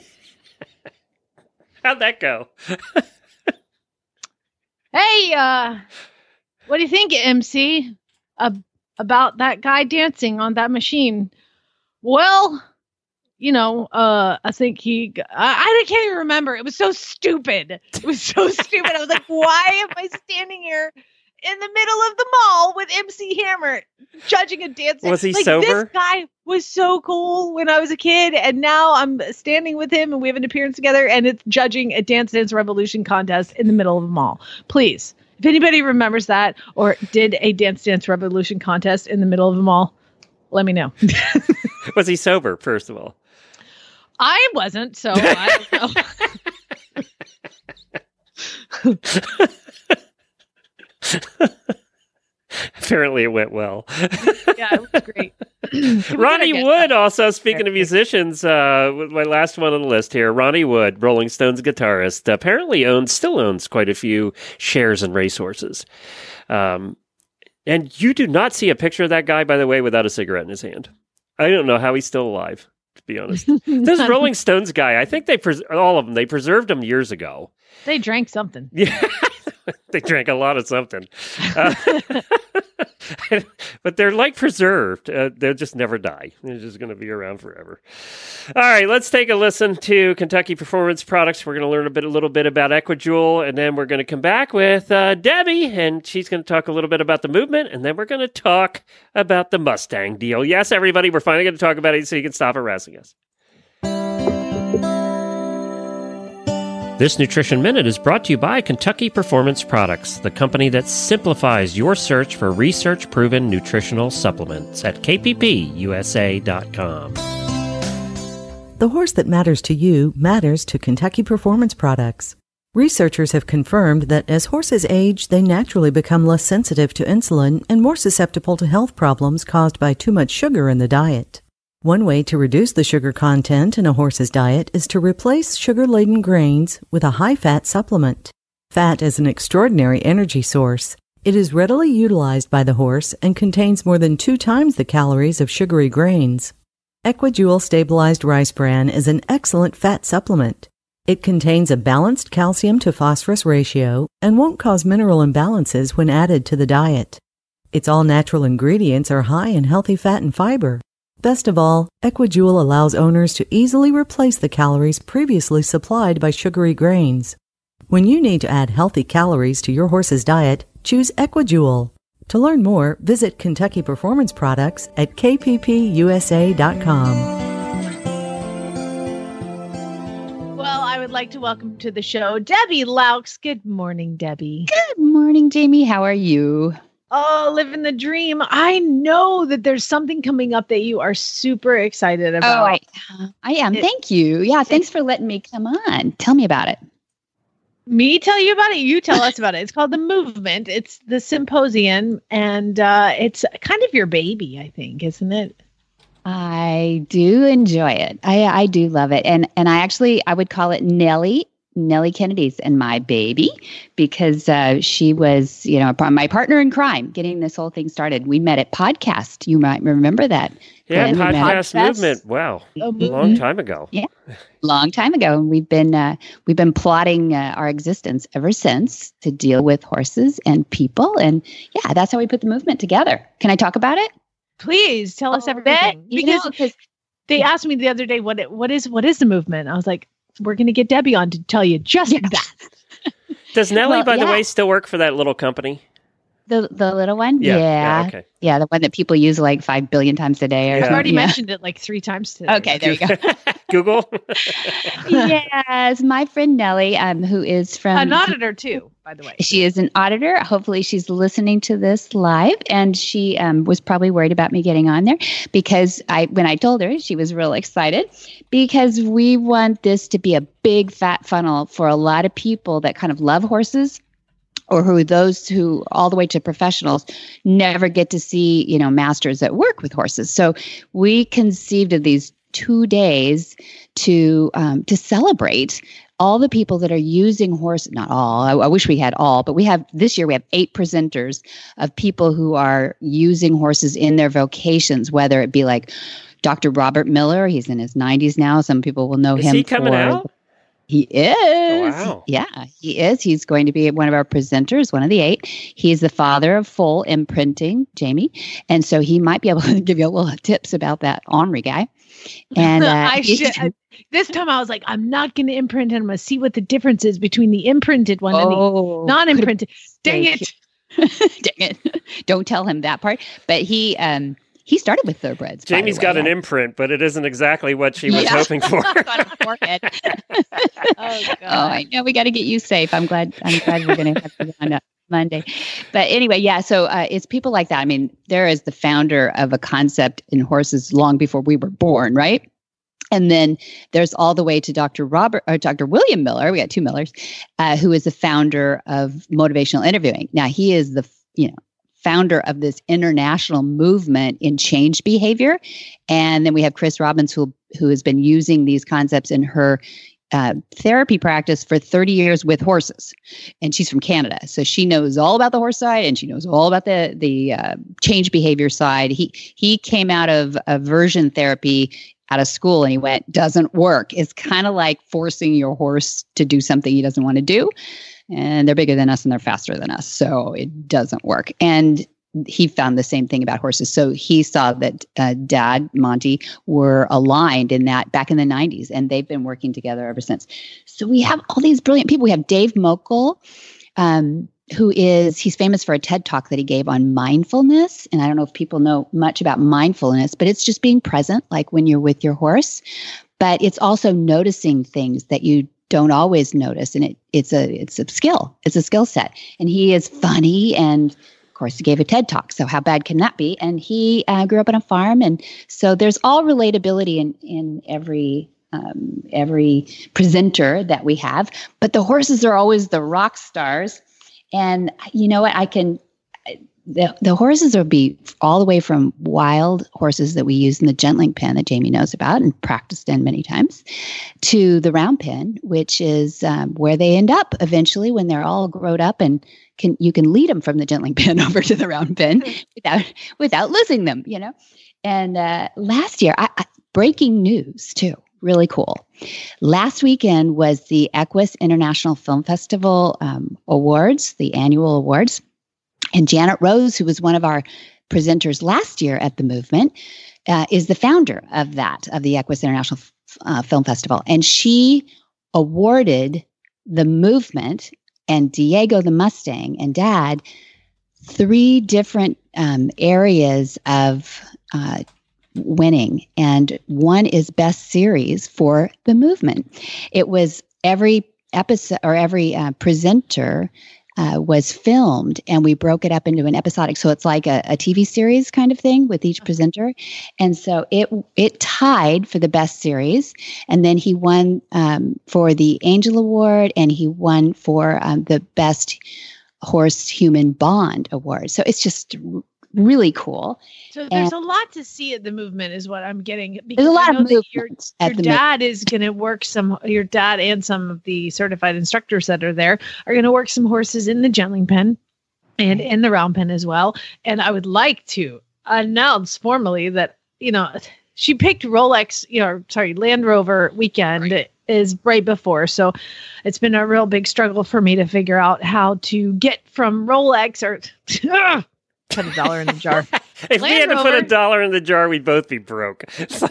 Speaker 1: How'd that go?
Speaker 4: Hey, uh, what do you think, M C, uh, about that guy dancing on that machine? Well, you know, uh, I think he, I, I can't even remember. It was so stupid. It was so stupid. I was like, why am I standing here in the middle of the mall with M C Hammer judging a dance?
Speaker 1: Was he
Speaker 4: like,
Speaker 1: sober?
Speaker 4: This guy was so cool when I was a kid, and now I'm standing with him and we have an appearance together, and it's judging a Dance Dance Revolution contest in the middle of the mall. Please, if anybody remembers that or did a Dance Dance Revolution contest in the middle of the mall, let me know.
Speaker 1: Was he sober, first of all?
Speaker 4: I wasn't, so I don't know.
Speaker 1: Apparently it went well.
Speaker 4: Yeah, it was great.
Speaker 1: Ronnie
Speaker 4: get
Speaker 1: Wood
Speaker 4: some-
Speaker 1: also, speaking of musicians, uh, with my last one on the list here, Ronnie Wood, Rolling Stones guitarist, apparently owns, still owns quite a few shares in racehorses. Um, and you do not see a picture of that guy, by the way, without a cigarette in his hand. I don't know how he's still alive, to be honest. This Rolling Stones guy, I think they, pres- all of them, they preserved him years ago.
Speaker 4: They drank something.
Speaker 1: Yeah. They drank a lot of something. Uh, but they're like preserved. Uh, they'll just never die. They're just going to be around forever. All right, let's take a listen to Kentucky Performance Products. We're going to learn a bit, a little bit about Equijewel, and then we're going to come back with uh, Debbie, and she's going to talk a little bit about the movement, and then we're going to talk about the Mustang deal. Yes, everybody, we're finally going to talk about it so you can stop harassing us. This Nutrition Minute is brought to you by Kentucky Performance Products, the company that simplifies your search for research-proven nutritional supplements at K P P U S A dot com.
Speaker 7: The horse that matters to you matters to Kentucky Performance Products. Researchers have confirmed that as horses age, they naturally become less sensitive to insulin and more susceptible to health problems caused by too much sugar in the diet. One way to reduce the sugar content in a horse's diet is to replace sugar-laden grains with a high-fat supplement. Fat is an extraordinary energy source. It is readily utilized by the horse and contains more than two times the calories of sugary grains. Equijewel Stabilized Rice Bran is an excellent fat supplement. It contains a balanced calcium to phosphorus ratio and won't cause mineral imbalances when added to the diet. Its all-natural ingredients are high in healthy fat and fiber. Best of all, Equijewel allows owners to easily replace the calories previously supplied by sugary grains. When you need to add healthy calories to your horse's diet, choose Equijewel. To learn more, visit Kentucky Performance Products at K P P U S A dot com.
Speaker 4: Well, I would like to welcome to the show Debbie Laux. Good morning, Debbie.
Speaker 8: Good morning, Jamie. How are you?
Speaker 4: Oh, living the dream. I know that there's something coming up that you are super excited about.
Speaker 8: Oh, I, I am.
Speaker 4: It-
Speaker 8: Thank you. Yeah, thanks for letting me come on. Tell me about it.
Speaker 4: Me tell you about it. You tell us about it. It's called The Movement. It's the symposium, and uh, it's kind of your baby, I think, isn't it?
Speaker 8: I do enjoy it. I I do love it. And and I actually, I would call it Nellie. Nellie Kennedy's and my baby, because uh, she was, you know, my partner in crime getting this whole thing started. We met at Podcast. You might remember that.
Speaker 1: Yeah,
Speaker 8: Glenn. We met-
Speaker 1: podcast movement. Wow, a long time ago.
Speaker 8: Yeah, long time ago, and we've been uh, we've been plotting uh, our existence ever since to deal with horses and people, and yeah, that's how we put the movement together. Can I talk about it?
Speaker 4: Please tell us
Speaker 8: Oh,
Speaker 4: everything.
Speaker 8: you
Speaker 4: Because
Speaker 8: know, 'cause-
Speaker 4: they asked me the other day, what it, what is what is the movement? I was like, we're going to get Debbie on to tell you just
Speaker 8: Yeah.
Speaker 4: that.
Speaker 1: Does Nellie,
Speaker 8: Well,
Speaker 1: by the
Speaker 8: yeah.
Speaker 1: way, still work for that little company?
Speaker 8: The the little one?
Speaker 1: Yeah,
Speaker 8: Yeah.
Speaker 1: yeah, okay.
Speaker 8: Yeah, the one that people use like five billion times a day. Or
Speaker 1: Yeah.
Speaker 4: I've
Speaker 8: something.
Speaker 4: already
Speaker 8: Yeah.
Speaker 4: mentioned it like three times today.
Speaker 8: Okay, there you go.
Speaker 1: Google.
Speaker 8: Yes, my friend Nellie, um, who is from
Speaker 4: An auditor too, by the way.
Speaker 8: She is an auditor. Hopefully, she's listening to this live, and she um, was probably worried about me getting on there because I, when I told her, she was real excited because we want this to be a big fat funnel for a lot of people that kind of love horses, or who those who all the way to professionals never get to see, you know, masters that work with horses. So we conceived of these two days to um, to celebrate all the people that are using horses. Not all. I, I wish we had all, but we have this year. We have eight presenters of people who are using horses in their vocations, whether it be like Doctor Robert Miller. He's in his nineties now. Some people will know
Speaker 1: Is
Speaker 8: him.
Speaker 1: he coming
Speaker 8: for,
Speaker 1: out?
Speaker 8: He is.
Speaker 1: Oh, wow.
Speaker 8: Yeah, he is. He's going to be one of our presenters, one of the eight. He's the father of full imprinting, Jamie. And so he might be able to give you a little tips about that ornery guy. And uh,
Speaker 4: I should. I, this time I was like, I'm not going to imprint, and I'm going to see what the difference is between the imprinted one and
Speaker 8: oh,
Speaker 4: the non-imprinted. Dang
Speaker 8: Thank
Speaker 4: it!
Speaker 8: Dang it! Don't tell him that part. But he um he started with thoroughbreds. by the
Speaker 1: Jamie's
Speaker 8: way.
Speaker 1: got an imprint, but it isn't exactly what she was
Speaker 8: Yeah.
Speaker 1: hoping for.
Speaker 8: on her forehead.
Speaker 4: Oh God!
Speaker 8: Oh, I know. We got to get you safe. I'm glad. I'm glad we're going to have you on uh, Monday. But anyway, yeah. So uh, it's people like that. I mean, there is the founder of a concept in horses long before we were born, right? And then there's all the way to Doctor Robert or Doctor William Miller. We got two Millers, uh, who is the founder of motivational interviewing. Now he is the you know founder of this international movement in change behavior. And then we have Chris Robbins, who who has been using these concepts in her uh, therapy practice for thirty years with horses. And she's from Canada. So she knows all about the horse side and she knows all about the, the uh, change behavior side. He, he came out of aversion therapy out of school and he went, doesn't work. It's kind of like forcing your horse to do something he doesn't want to do. And they're bigger than us and they're faster than us. So it doesn't work. And he found the same thing about horses. So he saw that uh, Dad, Monty, were aligned in that back in the nineties, and they've been working together ever since. So we have all these brilliant people. We have Dave Mokel, um, who is, he's famous for a TED Talk that he gave on mindfulness. And I don't know if people know much about mindfulness, but it's just being present, like when you're with your horse. But it's also noticing things that you don't always notice. And it it's a it's a skill. It's a skill set. And he is funny, and of course he gave a TED Talk. So how bad can that be? And he uh, grew up on a farm. And so there's all relatability in in every um, every presenter that we have. But the horses are always the rock stars. And you know what? I can, the, the horses will be all the way from wild horses that we use in the gentling pen that Jamie knows about and practiced in many times, to the round pen, which is um, where they end up eventually when they're all grown up, and can you can lead them from the gentling pen over to the round pen without without losing them, you know. And uh, last year, I, I, breaking news too. Really cool. Last weekend was the Equus International Film Festival um, Awards, the annual awards. And Janet Rose, who was one of our presenters last year at the movement, uh, is the founder of that, of the Equus International uh, Film Festival. And she awarded the movement and Diego the Mustang and Dad three different um, areas of uh winning, and one is best series for the movement. It was every episode or every uh, presenter uh, was filmed, and we broke it up into an episodic. So it's like a, a T V series kind of thing with each presenter. And so it it tied for the best series, and then he won um, for the Angel Award, and he won for um, the best horse human bond award. So it's just really cool.
Speaker 4: So there's
Speaker 8: And-
Speaker 4: a lot to see at the movement, is what I'm getting. Because
Speaker 8: There's a lot
Speaker 4: I know
Speaker 8: of
Speaker 4: that your,
Speaker 8: movement at
Speaker 4: your
Speaker 8: the
Speaker 4: dad is going to work some. Your dad and some of the certified instructors that are there are going to work some horses in the gentling pen and in the round pen as well. And I would like to announce formally that, you know, she picked Rolex, you know, sorry, Land Rover weekend. Right. Is right before. So it's been a real big struggle for me to figure out how to get from Rolex or put a dollar in the jar.
Speaker 1: If
Speaker 4: Land
Speaker 1: we had to put a
Speaker 4: Rover.
Speaker 1: dollar in the jar, we'd both be broke.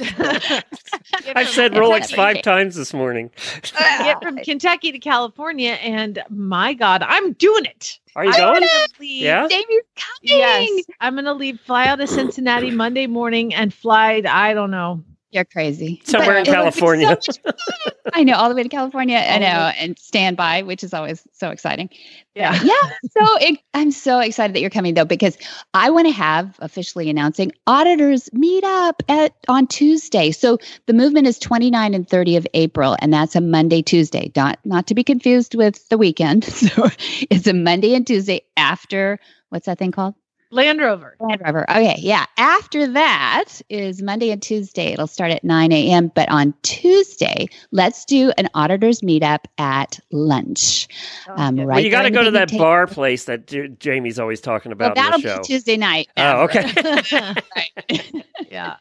Speaker 1: I've said Rolex five times this morning.
Speaker 4: Get from Kentucky to California, and my God, I'm doing it.
Speaker 1: Are you
Speaker 4: I'm
Speaker 1: going?
Speaker 4: gonna leave-
Speaker 1: Yeah?
Speaker 8: Jamie's coming.
Speaker 4: Yes, I'm going to leave, fly out of Cincinnati Monday morning and fly, I don't know.
Speaker 8: You're crazy.
Speaker 1: Somewhere in
Speaker 8: But it would be
Speaker 1: California.
Speaker 8: so much fun. I know, all the way to California. I
Speaker 4: All the
Speaker 8: know,
Speaker 4: way.
Speaker 8: and stand by, which is always so exciting.
Speaker 4: Yeah.
Speaker 8: Yeah. So it, I'm so excited that you're coming though, because I want to have officially announcing auditors meet up at on Tuesday. So the movement is twenty-nine and thirty of April, and that's a Monday, Tuesday, not not to be confused with the weekend. So it's a Monday and Tuesday after, what's that thing called?
Speaker 4: Land Rover.
Speaker 8: Land Rover. Okay, yeah. After that is Monday and Tuesday. It'll start at nine a.m. But on Tuesday, let's do an auditors meetup at lunch. Um,
Speaker 4: good.
Speaker 8: right
Speaker 1: Well, you got to
Speaker 8: there in
Speaker 1: go to
Speaker 8: the
Speaker 1: that
Speaker 8: table.
Speaker 1: bar place that J- Jamie's always talking
Speaker 8: Well,
Speaker 1: about in
Speaker 8: that'll
Speaker 1: the show.
Speaker 8: be Tuesday night.
Speaker 1: Oh, okay.
Speaker 8: Right.
Speaker 4: Yeah.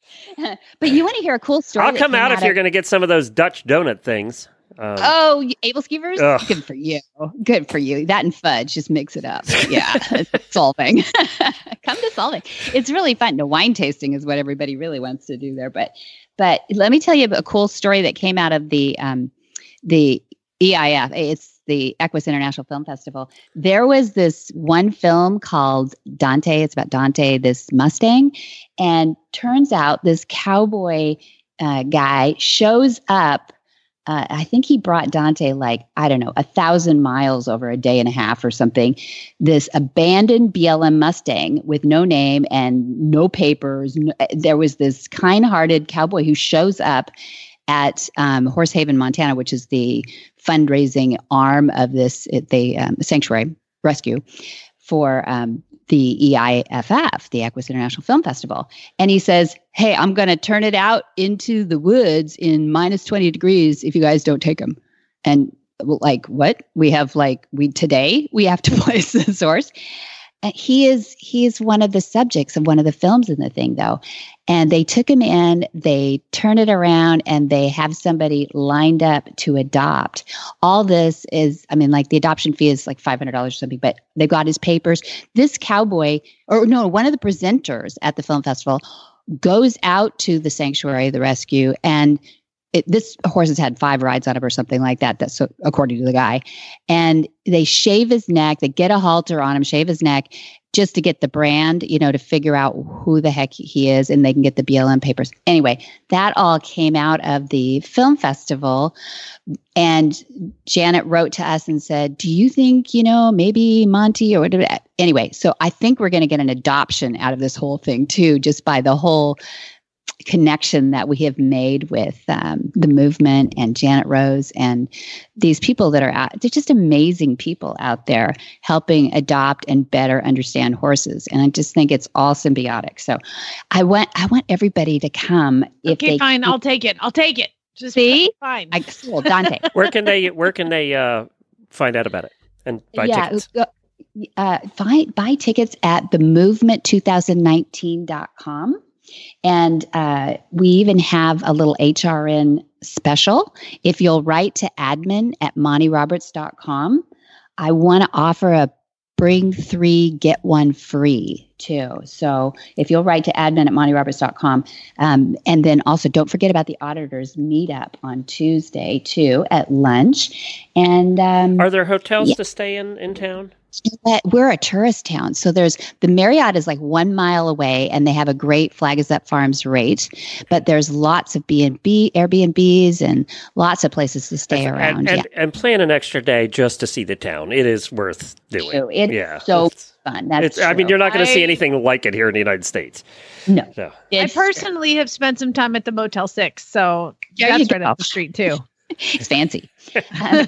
Speaker 8: But you want to hear a cool story?
Speaker 1: I'll
Speaker 8: that
Speaker 1: come
Speaker 8: came
Speaker 1: out if
Speaker 8: of-
Speaker 1: you're going to get some of those Dutch donut things. Um,
Speaker 8: Oh, you- Able Skeevers?
Speaker 1: Ugh.
Speaker 8: Good for you. Good for you. That and fudge, just mix it up. Yeah, it's solving. Come to solving. It's really fun. No, wine tasting is what everybody really wants to do there. But, but let me tell you a cool story that came out of the um, the E I F. It's the Equus International Film Festival. There was this one film called Dante. It's about Dante, this Mustang, and turns out this cowboy uh, guy shows up. Uh, I think he brought Dante like, I don't know, a thousand miles over a day and a half or something. This abandoned B L M Mustang with no name and no papers. No, there was this kind-hearted cowboy who shows up at um, Horsehaven, Montana, which is the fundraising arm of this the um, sanctuary rescue for um, the E I F F, the Equus International Film Festival. And he says, hey, I'm going to turn it out into the woods in minus twenty degrees if you guys don't take them. And like, what? We have like, we today, we have to place the source. And he is, he is one of the subjects of one of the films in the thing, though. And they took him in, they turn it around, and they have somebody lined up to adopt. All this is, I mean, like the adoption fee is like five hundred dollars or something, but they've got his papers. This cowboy, or no, one of the presenters at the film festival goes out to the sanctuary, the rescue, and it, this horse has had five rides on him or something like that. That's so, according to the guy. And they shave his neck. They get a halter on him, shave his neck just to get the brand, you know, to figure out who the heck he is, and they can get the B L M papers. Anyway, that all came out of the film festival. And Janet wrote to us and said, do you think, you know, maybe Monty or whatever? Anyway, so I think we're going to get an adoption out of this whole thing too, just by the whole connection that we have made with um, the movement and Janet Rose and these people that are out. They're just amazing people out there helping adopt and better understand horses. And I just think it's all symbiotic. So I want I want everybody to come. If
Speaker 4: Okay,
Speaker 8: they
Speaker 4: fine. I'll take it. I'll take it. Just
Speaker 8: See?
Speaker 4: fine.
Speaker 8: I well, Dante.
Speaker 1: where can they Where can they uh, find out about it and buy
Speaker 8: yeah,
Speaker 1: tickets?
Speaker 8: go- uh, buy buy tickets at the movement twenty nineteen dot com. And uh, we even have a little H R N special. If you'll write to admin at monty roberts dot com, I want to offer a bring three, get one free too. So if you'll write to admin at monty roberts dot com, um, and then also don't forget about the auditors meetup on Tuesday too at lunch. And um,
Speaker 1: Are there hotels
Speaker 8: yeah.
Speaker 1: to stay in in town?
Speaker 8: But we're a tourist town. So there's the Marriott is like one mile away, and they have a great Flag is Up Farms rate. But there's lots of B and B, Airbnbs, and lots of places to stay
Speaker 1: and,
Speaker 8: around.
Speaker 1: and,
Speaker 8: yeah.
Speaker 1: and plan an extra day just to see the town. It is worth doing.
Speaker 8: True. It's
Speaker 1: yeah,
Speaker 8: so
Speaker 1: it's,
Speaker 8: fun. That's
Speaker 1: it's, I mean,
Speaker 8: true.
Speaker 1: you're not going to see
Speaker 4: I-
Speaker 1: anything like it here in the United States.
Speaker 8: No.
Speaker 1: So.
Speaker 4: I
Speaker 8: It's true.
Speaker 4: personally have spent some time at the Motel Six, so
Speaker 8: There you
Speaker 4: that's right
Speaker 8: go.
Speaker 4: up the street too.
Speaker 8: It's fancy. Um,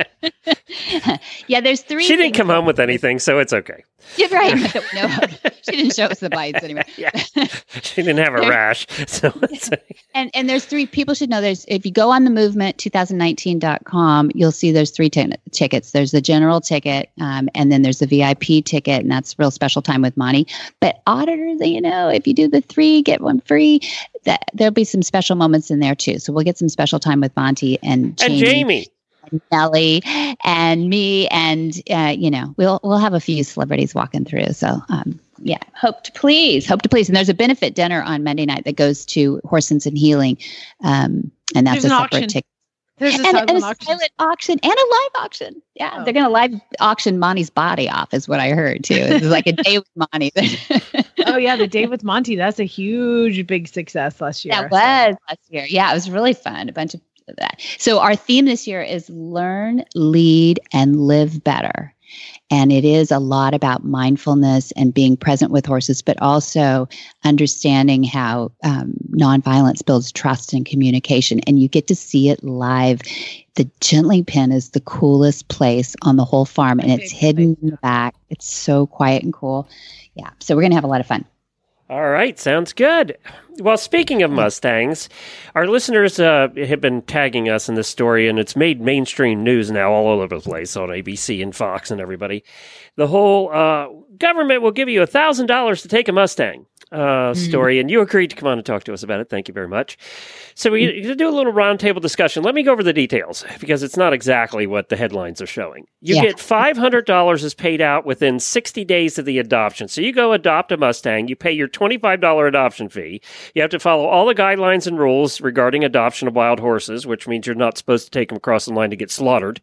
Speaker 8: yeah, there's three.
Speaker 1: She didn't
Speaker 8: things-
Speaker 1: come home with anything, so it's okay.
Speaker 8: You're right. No, she didn't show us the bites anyway.
Speaker 1: Yeah, she didn't have a rash, so it's
Speaker 8: And and there's three people should know there's if you go on the movement twenty nineteen dot com, you'll see there's three t- tickets. There's the general ticket, um, and then there's the V I P ticket, and that's real special time with Monty. But auditors, you know, if you do the three, get one free, that there'll be some special moments in there too. So we'll get some special time with Monty and Jamie.
Speaker 1: and Jamie.
Speaker 8: And Nellie and me, and uh, you know, we'll we'll have a few celebrities walking through. So um, Yeah, hope to please, hope to please. And there's a benefit dinner on Monday night that goes to Horse Sense and Healing, um, and that's
Speaker 4: There's
Speaker 8: a
Speaker 4: an
Speaker 8: separate
Speaker 4: auction.
Speaker 8: ticket.
Speaker 4: There's a
Speaker 8: And, and a
Speaker 4: silent auction.
Speaker 8: silent auction and a live auction. Yeah,
Speaker 4: Oh.
Speaker 8: they're going to live auction Monty's body off, is what I heard too. It's like a day with Monty.
Speaker 4: Oh yeah, the day with Monty. That's a huge, big success last year.
Speaker 8: That was last year. Yeah, it was really fun. A bunch of that. So our theme this year is learn, lead, and live better. And it is a lot about mindfulness and being present with horses, but also understanding how um, nonviolence builds trust and communication. And you get to see it live. The Gentling Pen is the coolest place on the whole farm, and it's hidden in the back. It's so quiet and cool. Yeah. So we're going to have a lot of fun.
Speaker 1: All right, sounds good. Well, speaking of Mustangs, our listeners uh, have been tagging us in this story, and it's made mainstream news now all over the place on A B C and Fox and everybody. The whole uh, government will give you one thousand dollars to take a Mustang uh, story, and you agreed to come on and talk to us about it. Thank you very much. So we're going to do a little roundtable discussion. Let me go over the details, because it's not exactly what the headlines are showing. You
Speaker 8: Yeah.
Speaker 1: get five hundred dollars is paid out within sixty days of the adoption. So you go adopt a Mustang, you pay your twenty-five dollars adoption fee. You have to follow all the guidelines and rules regarding adoption of wild horses, which means you're not supposed to take them across the line to get slaughtered.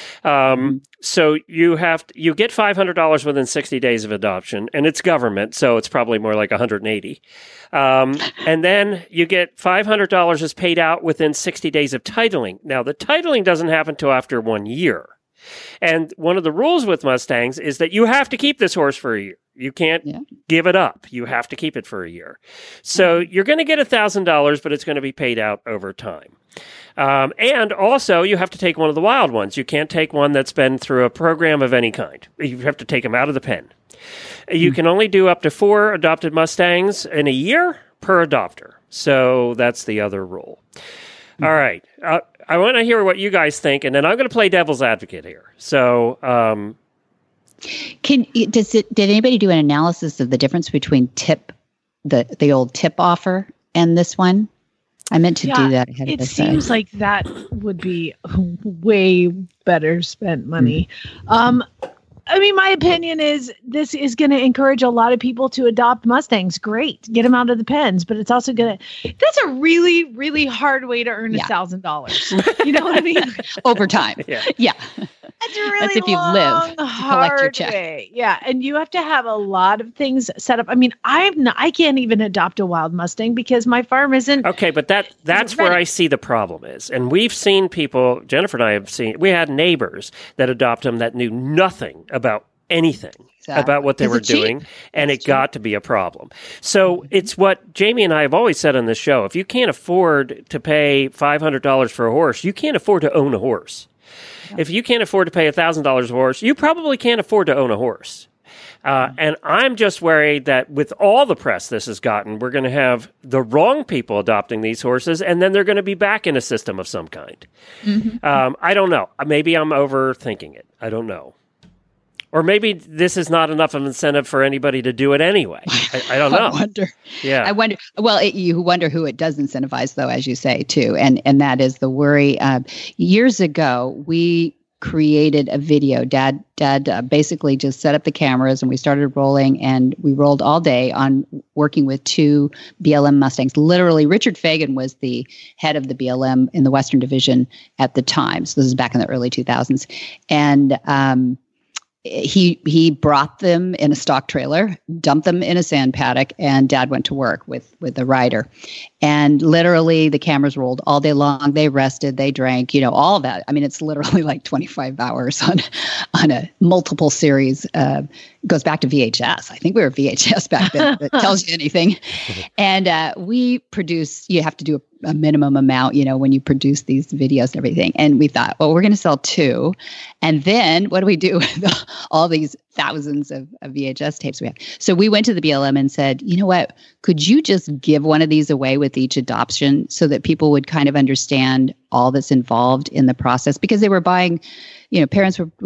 Speaker 1: Um, so you have to, you get five hundred dollars within sixty days of adoption, and it's government, so it's probably more like one hundred eighty. Um, and then you get five hundred dollars is paid out within sixty days of titling. Now, the titling doesn't happen until after one year. And one of the rules with Mustangs is that you have to keep this horse for a year. You can't
Speaker 8: Yeah.
Speaker 1: give it up. You have to keep it for a year. So you're going to get one thousand dollars, but it's going to be paid out over time. Um, and also, you have to take one of the wild ones. You can't take one that's been through a program of any kind. You have to take them out of the pen. You can only do up to four adopted Mustangs in a year per adopter. So that's the other rule. All right. Uh, I want to hear what you guys think, and then I'm going to play devil's advocate here. So, um,
Speaker 8: Can does it? Did anybody do an analysis of the difference between tip, the the old tip offer, and this one? I meant to
Speaker 4: Yeah,
Speaker 8: do that ahead of
Speaker 4: It
Speaker 8: this.
Speaker 4: seems like that would be way better spent money. Um, I mean, my opinion is this is going to encourage a lot of people to adopt Mustangs. Great. Get them out of the pens. But it's also going to, that's a really, really hard way to earn a
Speaker 8: Yeah.
Speaker 4: thousand dollars. You know what I mean?
Speaker 8: over time.
Speaker 1: yeah.
Speaker 8: Yeah.
Speaker 4: That's a really
Speaker 8: That's if you
Speaker 4: long,
Speaker 8: live to
Speaker 4: hard
Speaker 8: collect your check.
Speaker 4: way. Yeah, and you have to have a lot of things set up. I mean, I'm not, I can't even adopt a wild Mustang because my farm isn't.
Speaker 1: Okay, but that that's where
Speaker 4: ready.
Speaker 1: I see the problem is. And we've seen people, Jennifer and I have seen, we had neighbors that adopt them that knew nothing about anything
Speaker 8: Exactly.
Speaker 1: about what they
Speaker 8: 'Cause
Speaker 1: were
Speaker 8: it's cheap.
Speaker 1: doing, and
Speaker 8: It's
Speaker 1: it got to be a problem. So it's what Jamie and I have always said on this show. If you can't afford to pay five hundred dollars for a horse, you can't afford to own a horse. If you can't afford to pay one thousand dollars a horse, you probably can't afford to own a horse. Uh, and I'm just worried that with all the press this has gotten, we're going to have the wrong people adopting these horses, and then they're going to be back in a system of some kind. Um, I don't know. Maybe I'm overthinking it. I don't know. Or maybe this is not enough of an incentive for anybody to do it anyway. I, I don't
Speaker 8: I
Speaker 1: know.
Speaker 8: wonder.
Speaker 1: Yeah.
Speaker 8: I wonder. Well, it, you wonder who it does incentivize, though, as you say, too, and and that is the worry. Uh, years ago, we created a video. Dad, Dad, uh, basically just set up the cameras, and we started rolling, and we rolled all day on working with two B L M Mustangs. Literally, Richard Fagan was the head of the B L M in the Western Division at the time. So this is back in the early two thousands, and um, he he brought them in a stock trailer, dumped them in a sand paddock, and Dad went to work with with the rider. And literally, the cameras rolled all day long. They rested, they drank, you know, all of that. I mean, it's literally like twenty-five hours on on a multiple series. Uh, goes back to V H S. I think we were V H S back then. If it tells you anything. And uh, we produce. You have to do a, a minimum amount, you know, when you produce these videos and everything. And we thought, well, we're going to sell two, and then what do we do with all these thousands of, of V H S tapes we have? So we went to the B L M and said, you know what? Could you just give one of these away with each adoption so that people would kind of understand all that's involved in the process? Because they were buying, you know, parents were, would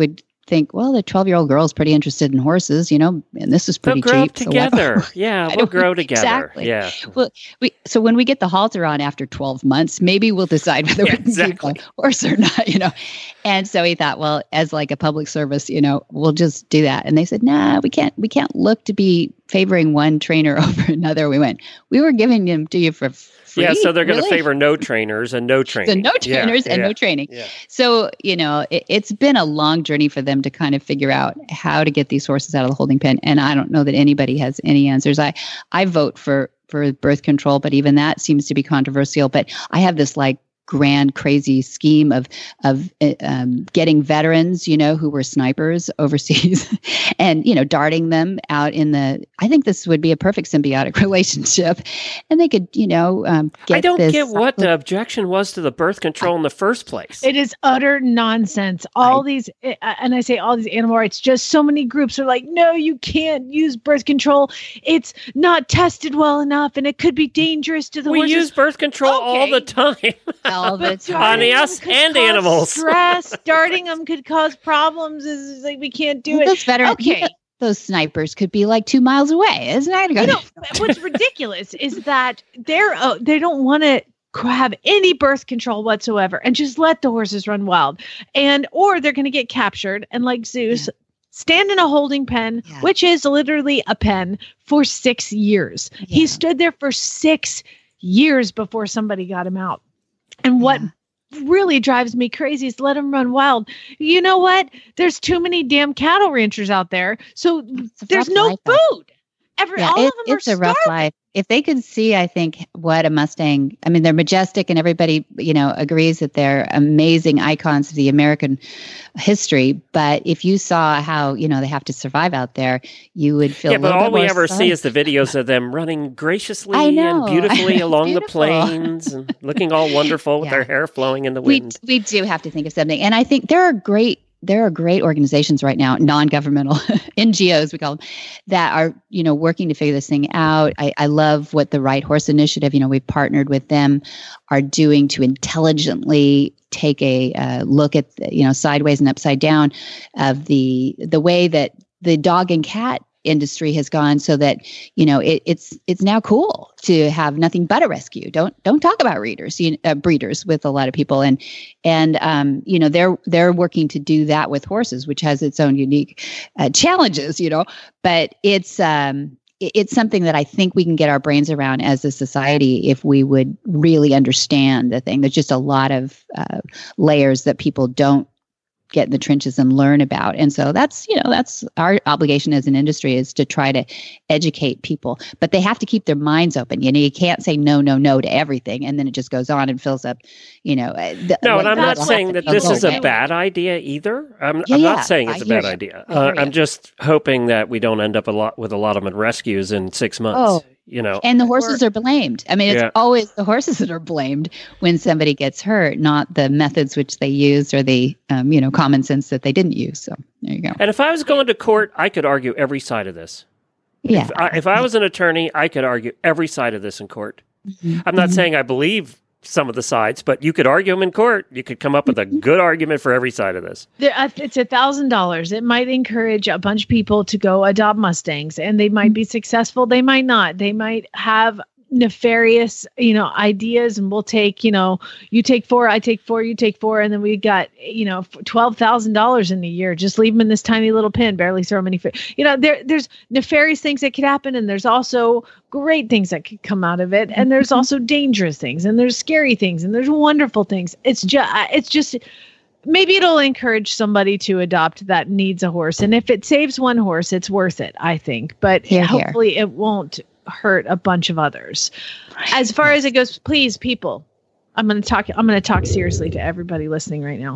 Speaker 8: think, well, the twelve-year-old girl's pretty interested in horses, you know, and this is
Speaker 1: They'll
Speaker 8: pretty
Speaker 1: grow
Speaker 8: cheap.
Speaker 1: up together. So yeah, we'll grow together.
Speaker 8: Exactly.
Speaker 1: Yeah.
Speaker 8: Well, we so when we get the halter on after twelve months, maybe we'll decide whether
Speaker 1: Yeah,
Speaker 8: we can
Speaker 1: exactly.
Speaker 8: keep a horse or not, you know. And so he thought, well, as like a public service, you know, we'll just do that. And they said, nah, we can't. We can't look to be favoring one trainer over another. We went, we were giving them to you for free.
Speaker 1: Yeah, so they're going to
Speaker 8: Really?
Speaker 1: favor no trainers and no training.
Speaker 8: So no trainers
Speaker 1: Yeah,
Speaker 8: and
Speaker 1: yeah,
Speaker 8: no training.
Speaker 1: yeah.
Speaker 8: So, you know, it, it's been a long journey for them to kind of figure out how to get these horses out of the holding pen. And I don't know that anybody has any answers. I, I vote for, for birth control, but even that seems to be controversial. But I have this like grand, crazy scheme of of um, getting veterans, you know, who were snipers overseas, and you know, darting them out in the. I think this would be a perfect symbiotic relationship, and they could, you know, um, get
Speaker 1: I don't
Speaker 8: this,
Speaker 1: get what the objection was to the birth control in the first place.
Speaker 4: It is utter nonsense. All these, uh, and I say all these animal rights, just so many groups are like, no, you can't use birth control. It's not tested well enough, and it could be dangerous to the
Speaker 1: we
Speaker 4: horses.
Speaker 1: use birth control all the time.
Speaker 8: all the
Speaker 1: On
Speaker 8: time.
Speaker 1: us
Speaker 4: Could
Speaker 1: and
Speaker 4: cause
Speaker 1: animals.
Speaker 4: Stress, darting them could cause problems. Is is like we can't do it.
Speaker 8: Those veterans,
Speaker 4: Okay.
Speaker 8: those snipers could be like two miles away, isn't that?
Speaker 4: You know, what's ridiculous is that they're uh, they don't want to have any birth control whatsoever and just let the horses run wild, and or they're going to get captured and like Zeus.
Speaker 8: Yeah.
Speaker 4: Stand in a holding pen,
Speaker 8: Yeah.
Speaker 4: which is literally a pen, for six years. He
Speaker 8: Yeah.
Speaker 4: stood there for six years before somebody got him out. And what
Speaker 8: Yeah.
Speaker 4: really drives me crazy is let him run wild. You know what? There's too many damn cattle ranchers out there. So
Speaker 8: It's a
Speaker 4: there's
Speaker 8: rough
Speaker 4: no
Speaker 8: life out
Speaker 4: food. Every,
Speaker 8: Yeah,
Speaker 4: all
Speaker 8: it-
Speaker 4: of them
Speaker 8: it's
Speaker 4: are
Speaker 8: a rough
Speaker 4: starving.
Speaker 8: life. If they could see, I think, what a Mustang, I mean, they're majestic and everybody, you know, agrees that they're amazing icons of the American history. But if you saw how, you know, they have to survive out there, you would feel
Speaker 1: Yeah,
Speaker 8: a
Speaker 1: but
Speaker 8: little
Speaker 1: all
Speaker 8: bit
Speaker 1: we
Speaker 8: more
Speaker 1: ever
Speaker 8: sorry.
Speaker 1: see is the videos of them running graciously
Speaker 8: I know.
Speaker 1: and beautifully along the
Speaker 8: Beautiful.
Speaker 1: plains and looking all wonderful with
Speaker 8: Yeah.
Speaker 1: their hair flowing in the
Speaker 8: we
Speaker 1: wind.
Speaker 8: we do have to think of something, and I think there are great there are great organizations right now, non-governmental N G Os we call them, that are you know working to figure this thing out. I, I love what the Right Horse Initiative, you know, we've partnered with them, are doing to intelligently take a uh, look at the, you know sideways and upside down of the the way that the dog and cat industry has gone, so that you know it, it's it's now cool to have nothing but a rescue. Don't don't talk about readers, you, uh, breeders with a lot of people, and and um, you know they're they're working to do that with horses, which has its own unique uh, challenges, you know. But it's um, it, it's something that I think we can get our brains around as a society if we would really understand the thing. There's just a lot of uh, layers that people don't get in the trenches and learn about. And so that's, you know, that's our obligation as an industry, is to try to educate people, but they have to keep their minds open. You know, you can't say no, no, no to everything. And then it just goes on and fills up, you know. uh, The,
Speaker 1: No, and
Speaker 8: what-
Speaker 1: I'm not
Speaker 8: what
Speaker 1: saying
Speaker 8: has
Speaker 1: that
Speaker 8: to
Speaker 1: this
Speaker 8: go
Speaker 1: is a
Speaker 8: away.
Speaker 1: bad idea either. I'm,
Speaker 8: Yeah,
Speaker 1: I'm
Speaker 8: yeah,
Speaker 1: not saying
Speaker 8: I
Speaker 1: it's a
Speaker 8: hear
Speaker 1: bad
Speaker 8: you.
Speaker 1: idea.
Speaker 8: I hear
Speaker 1: Uh, I'm
Speaker 8: you.
Speaker 1: just hoping that we don't end up a lot with a lot of rescues in six months.
Speaker 8: Oh.
Speaker 1: You know,
Speaker 8: And the horses are blamed. I mean, it's
Speaker 1: Yeah.
Speaker 8: always the horses that are blamed when somebody gets hurt, not the methods which they used or the, um, you know, common sense that they didn't use. So there you go.
Speaker 1: and if I was going to court, I could argue every side of this.
Speaker 8: Yeah.
Speaker 1: If I, if I was an attorney, I could argue every side of this in court.
Speaker 8: Mm-hmm.
Speaker 1: I'm not saying I believe some of the sides, but you could argue them in court. You could come up with a good argument for every side of this.
Speaker 4: There- uh, It's a thousand dollars. It might encourage a bunch of people to go adopt Mustangs, and they might be successful. They might not. They might have nefarious, you know, ideas, and we'll take, you know, you take four, I take four, you take four, and then we got, you know, twelve thousand dollars in a year. Just leave them in this tiny little pen, barely throw them any. You know, there there's nefarious things that could happen, and there's also great things that could come out of it, and there's also dangerous things, and there's scary things, and there's wonderful things. It's just, it's just. Maybe it'll encourage somebody to adopt that needs a horse. And if it saves one horse, it's worth it, I think. But
Speaker 8: Hear, hear.
Speaker 4: hopefully it won't hurt a bunch of others. As far as it goes, please, people, I'm going to talk, I'm going to talk seriously to everybody listening right now.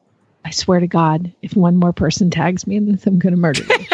Speaker 4: I swear to God, if one more person tags me in this, I'm going to murder you.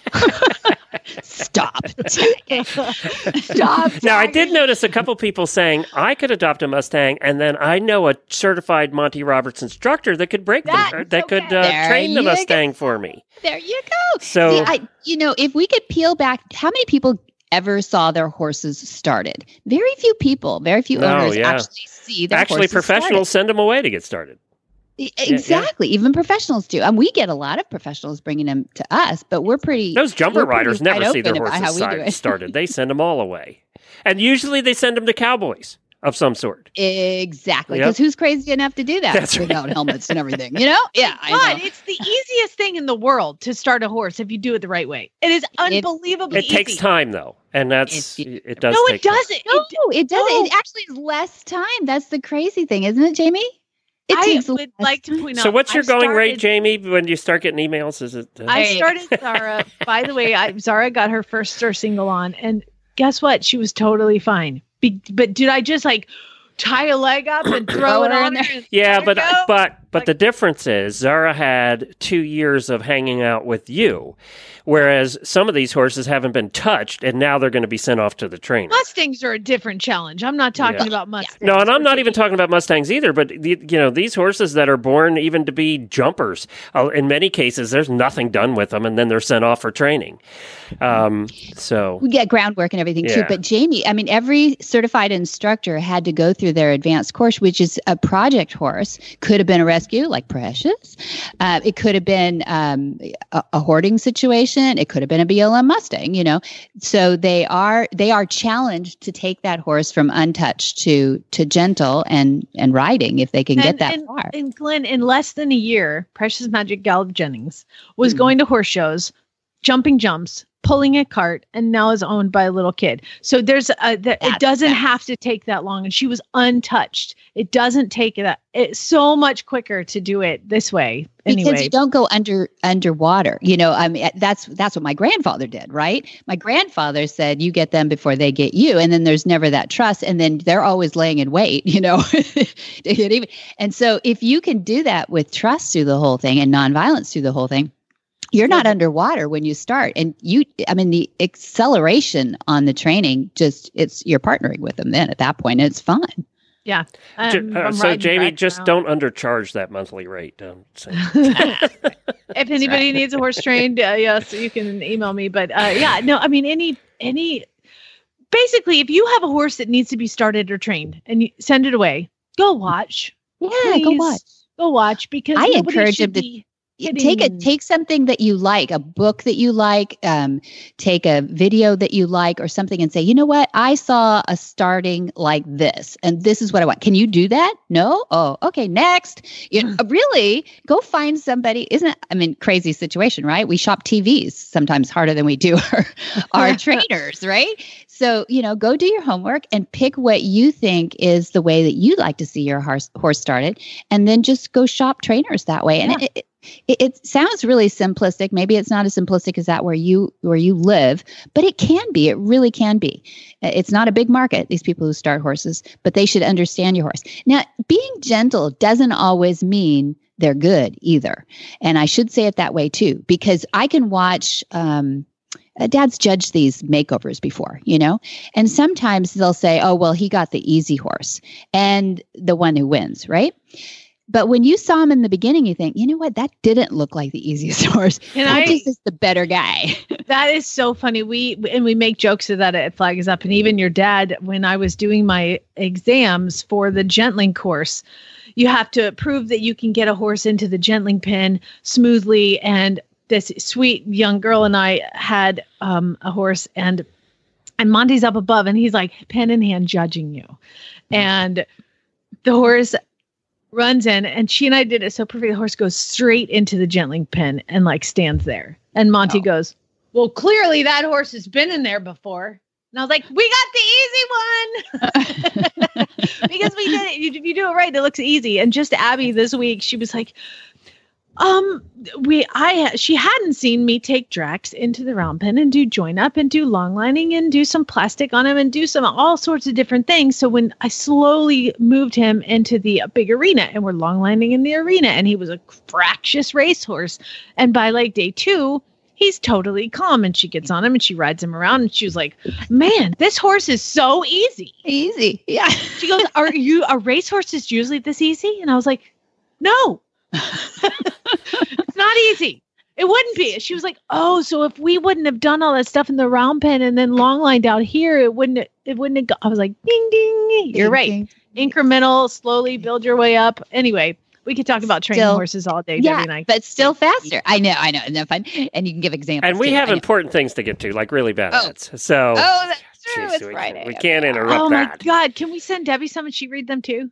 Speaker 8: Stop. Stop.
Speaker 1: Now, I did notice a couple people saying I could adopt a Mustang, and then I know a certified Monty Roberts instructor that could break them,
Speaker 4: That's
Speaker 1: or that could
Speaker 4: okay.
Speaker 1: uh,
Speaker 8: There
Speaker 1: train the
Speaker 8: you go.
Speaker 1: Mustang for me.
Speaker 8: There you go.
Speaker 1: So-
Speaker 8: See, I, you know, if we could peel back, how many people ever saw their horses started? Very few people, very few
Speaker 1: No,
Speaker 8: owners
Speaker 1: yeah.
Speaker 8: actually see their
Speaker 1: Actually,
Speaker 8: horses
Speaker 1: professionals
Speaker 8: started.
Speaker 1: send them away to get started.
Speaker 8: E- Exactly. Even professionals do. Um, we get a lot of professionals bringing them to us, but we're pretty.
Speaker 1: Those jumper
Speaker 8: we're pretty
Speaker 1: riders never
Speaker 8: wide
Speaker 1: see their
Speaker 8: open about
Speaker 1: horses
Speaker 8: how we do
Speaker 1: side
Speaker 8: it.
Speaker 1: started. They send them all away. And usually they send them to cowboys of some sort.
Speaker 8: Exactly.
Speaker 1: Yep.
Speaker 8: Because who's crazy enough to do that
Speaker 1: That's
Speaker 8: without helmets and everything? You know? Yeah. I
Speaker 4: But
Speaker 8: know.
Speaker 4: it's the easiest thing in the world to start a horse if you do it the right way. It is unbelievably
Speaker 1: It takes
Speaker 4: easy.
Speaker 1: time, though. And that's,
Speaker 8: It-
Speaker 1: it does
Speaker 4: No,
Speaker 1: take
Speaker 4: it doesn't.
Speaker 8: No,
Speaker 4: It,
Speaker 8: it doesn't.
Speaker 4: no.
Speaker 8: It actually is less time. That's the crazy thing, isn't it, Jamie? It
Speaker 4: I
Speaker 8: takes
Speaker 4: would
Speaker 8: less
Speaker 4: like to
Speaker 8: time.
Speaker 4: point
Speaker 1: time.
Speaker 4: out.
Speaker 1: So what's your
Speaker 4: I
Speaker 1: going rate,
Speaker 4: started-
Speaker 1: Jamie, when you start getting emails? Is it? Uh,
Speaker 4: I
Speaker 8: Hey.
Speaker 4: started Zara. By the way, I, Zara got her first stir single on, and guess what? She was totally fine. Be, but did I just like tie a leg up and throw
Speaker 8: Throw
Speaker 4: it
Speaker 8: her in
Speaker 4: on
Speaker 8: there.
Speaker 4: her and
Speaker 1: yeah,
Speaker 4: let her
Speaker 1: but
Speaker 4: go?
Speaker 1: but but
Speaker 4: Like-
Speaker 1: the difference is Zara had two years of hanging out with you, whereas some of these horses haven't been touched, and now they're going to be sent off to the trainer.
Speaker 4: Mustangs are a different challenge. I'm not talking
Speaker 1: Yeah.
Speaker 4: about Mustangs.
Speaker 1: No, and I'm
Speaker 4: We're
Speaker 1: not
Speaker 4: taking-
Speaker 1: even talking about Mustangs either. But the, you know, these horses that are born even to be jumpers, uh, in many cases, there's nothing done with them, and then they're sent off for training. Um, so
Speaker 8: We get groundwork and everything too.
Speaker 1: Yeah.
Speaker 8: But Jamie, I mean, every certified instructor had to go through their advanced course, which is a project horse. Could have been a rescue, like Precious. Uh, it could have been um, a, a hoarding situation. It could have been a B L M Mustang. You know, so they are they are challenged to take that horse from untouched to to gentle and and riding if they can get
Speaker 4: And-
Speaker 8: that
Speaker 4: and,
Speaker 8: far.
Speaker 4: And Glenn, in less than a year, Precious Magic Gal Jennings was
Speaker 8: Hmm.
Speaker 4: going to horse shows, jumping jumps, pulling a cart, and now is owned by a little kid. So there's a, the, it
Speaker 8: That's
Speaker 4: doesn't
Speaker 8: fast.
Speaker 4: have to take that long, and she was untouched. It doesn't take that. It's so much quicker to do it this way.
Speaker 8: Because
Speaker 4: Anyway,
Speaker 8: you don't go under underwater. You know, I mean, that's that's what my grandfather did, right? My grandfather said, "You get them before they get you," and then there's never that trust, and then they're always laying in wait. You know, to get even. And so, if you can do that with trust through the whole thing and nonviolence through the whole thing, you're not underwater when you start. And you, I mean, the acceleration on the training, just it's you're partnering with them then at that point. And it's fun.
Speaker 4: yeah.
Speaker 1: J-
Speaker 4: Um,
Speaker 1: uh,
Speaker 4: I'm
Speaker 1: so
Speaker 4: riding
Speaker 1: Jamie,
Speaker 4: back
Speaker 1: just
Speaker 4: around.
Speaker 1: don't undercharge that monthly rate. Um, so-
Speaker 4: If anybody needs a horse trained, uh, yes, you can email me. But uh, yeah, no, I mean, any, any, basically, if you have a horse that needs to be started or trained and you send it away, go watch.
Speaker 8: Yeah, go
Speaker 4: Please.
Speaker 8: watch.
Speaker 4: Go watch because
Speaker 8: I
Speaker 4: nobody
Speaker 8: encourage
Speaker 4: should
Speaker 8: them to-
Speaker 4: be
Speaker 8: You take a
Speaker 4: hitting-
Speaker 8: take something that you like, a book that you like, um, take a video that you like or something and say, you know what? I saw a starting like this and this is what I want. Can you do that? No? Oh, okay. Next. You know, really go find somebody. Isn't it, I mean, crazy situation, right? We shop T Vs sometimes harder than we do our, our trainers, right? So, you know, go do your homework and pick what you think is the way that you'd like to see your horse, horse started. And then just go shop trainers that way. And
Speaker 4: Yeah.
Speaker 8: it, it, it, it sounds really simplistic. Maybe it's not as simplistic as that where you where you live, but it can be. It really can be. It's not a big market, these people who start horses, but they should understand your horse. Now, being gentle doesn't always mean they're good either. And I should say it that way too, because I can watch um, uh, dads judge these makeovers before, you know, and sometimes they'll say, oh, well, he got the easy horse and the one who wins, right? But when you saw him in the beginning, you think, you know what? That didn't look like the easiest horse.
Speaker 4: And
Speaker 8: That
Speaker 4: I-
Speaker 8: just is the better guy.
Speaker 4: That is so funny. We and we make jokes of that at Flag Is Up, and even your dad. When I was doing my exams for the gentling course, you have to prove that you can get a horse into the gentling pen smoothly. And this sweet young girl and I had um, a horse, and and Monty's up above, and he's like pen in hand judging you, and the horse runs in, and she and I did it so perfect. The horse goes straight into the gentling pen and like stands there. And Monty
Speaker 8: Oh.
Speaker 4: goes, well, clearly that horse has been in there before. And I was like, we got the easy one because we did it. You- If you do it right, it looks easy. And just Abby this week, she was like, um, we, I, she hadn't seen me take Drax into the round pen and do join up and do long lining and do some plastic on him and do some all sorts of different things. So when I slowly moved him into the big arena and we're long lining in the arena, and he was a fractious racehorse. And by like day two, he's totally calm, and she gets on him and she rides him around, and she was like, man, this horse is so easy.
Speaker 8: Easy. Yeah.
Speaker 4: She goes, are you, a racehorse is usually this easy? And I was like, no. It's not easy. It wouldn't be. She was like, oh, so if we wouldn't have done all that stuff in the round pen and then long lined out here, it wouldn't, it wouldn't have, go-. I was like, ding, ding. You're right. Incremental, slowly build your way up. Anyway, We could talk about training
Speaker 8: Still-
Speaker 4: horses all day,
Speaker 8: Yeah,
Speaker 4: Debbie and I.
Speaker 8: but still faster. I know, I know. Isn't that fun? And you can give examples.
Speaker 1: And we
Speaker 8: too.
Speaker 1: have
Speaker 8: I know.
Speaker 1: important things to get to, like really bad
Speaker 8: Oh.
Speaker 1: ads. So,
Speaker 8: Oh, that's true.
Speaker 1: Jeez,
Speaker 8: It's
Speaker 1: we,
Speaker 8: Friday.
Speaker 1: we
Speaker 8: Okay.
Speaker 1: can't interrupt
Speaker 4: Oh my
Speaker 1: that.
Speaker 4: God! Can we send Debbie some and she read them too?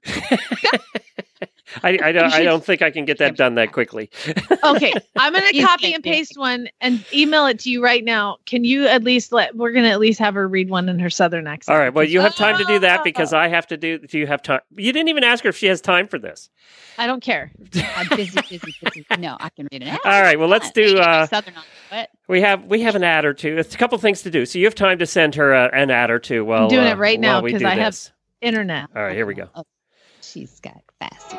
Speaker 1: I, I, don't, I don't think I can get that done that quickly.
Speaker 4: Okay, I'm gonna
Speaker 8: You
Speaker 4: copy
Speaker 8: can
Speaker 4: and
Speaker 8: do it.
Speaker 4: paste one and email it to you right now. Can you at least let? We're gonna at least have her read one in her southern accent.
Speaker 1: All right. Well, you have time to do that
Speaker 8: Oh.
Speaker 1: because I have to do. Do you have time? You didn't even ask her if she has time for this.
Speaker 4: I don't care.
Speaker 8: I'm busy, busy, busy. No, I can read it.
Speaker 1: All right. Well, let's do. Uh,
Speaker 8: Southern on what?
Speaker 1: we have we have an ad or two. It's a couple things to do. So you have time to send her a, an ad or two. While
Speaker 4: I'm doing
Speaker 1: uh,
Speaker 4: it right
Speaker 1: while
Speaker 4: now
Speaker 1: we
Speaker 4: because
Speaker 1: do
Speaker 4: I have
Speaker 1: this.
Speaker 4: internet.
Speaker 1: All right. Here we go.
Speaker 8: Oh, she's got fast.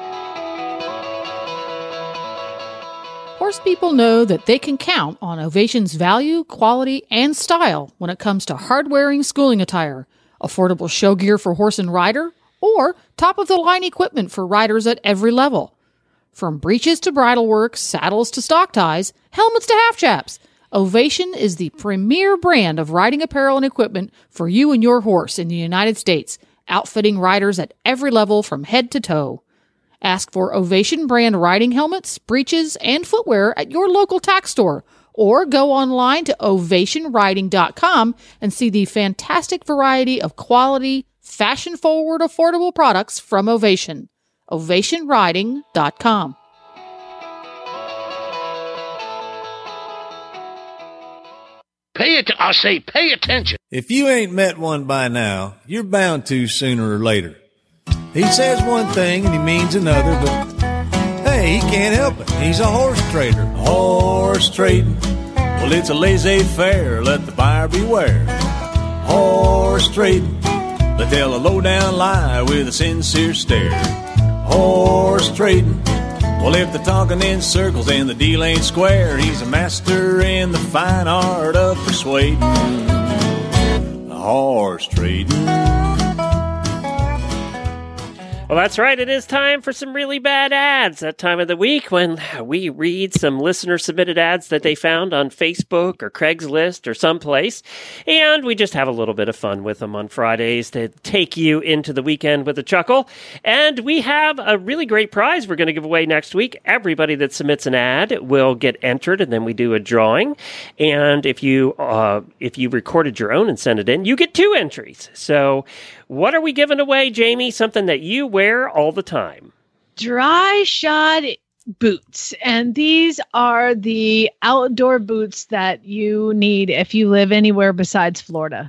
Speaker 9: Horse people know that they can count on Ovation's value, quality, and style when it comes to hard-wearing schooling attire, affordable show gear for horse and rider, or top-of-the-line equipment for riders at every level. From breeches to bridle work, saddles to stock ties, helmets to half chaps, Ovation is the premier brand of riding apparel and equipment for you and your horse in the United States, outfitting riders at every level from head to toe. Ask for Ovation brand riding helmets, breeches, and footwear at your local tack store, or go online to ovation riding dot com and see the fantastic variety of quality, fashion-forward, affordable products from Ovation. ovation riding dot com.
Speaker 10: Pay it. I say, pay attention.
Speaker 11: If you ain't met one by now, you're bound to sooner or later. He says one thing and he means another, but hey, he can't help it. He's a horse trader. Horse trading. Well, it's a laissez-faire. Let the buyer beware. Horse trading. They tell a low-down lie with a sincere stare. Horse trading. Well, if they're talking in circles and the deal ain't square, he's a master in the fine art of persuading. Horse trading.
Speaker 1: Well, that's right. It is time for some really bad ads. That time of the week when we read some listener-submitted ads that they found on Facebook or Craigslist or someplace, and we just have a little bit of fun with them on Fridays to take you into the weekend with a chuckle. And we have a really great prize we're going to give away next week. Everybody that submits an ad will get entered, and then we do a drawing. And if you uh, if you recorded your own and sent it in, you get two entries. So what are we giving away, Jamie? Something that you wear all the time.
Speaker 4: Dry shod boots. And these are the outdoor boots that you need if you live anywhere besides Florida.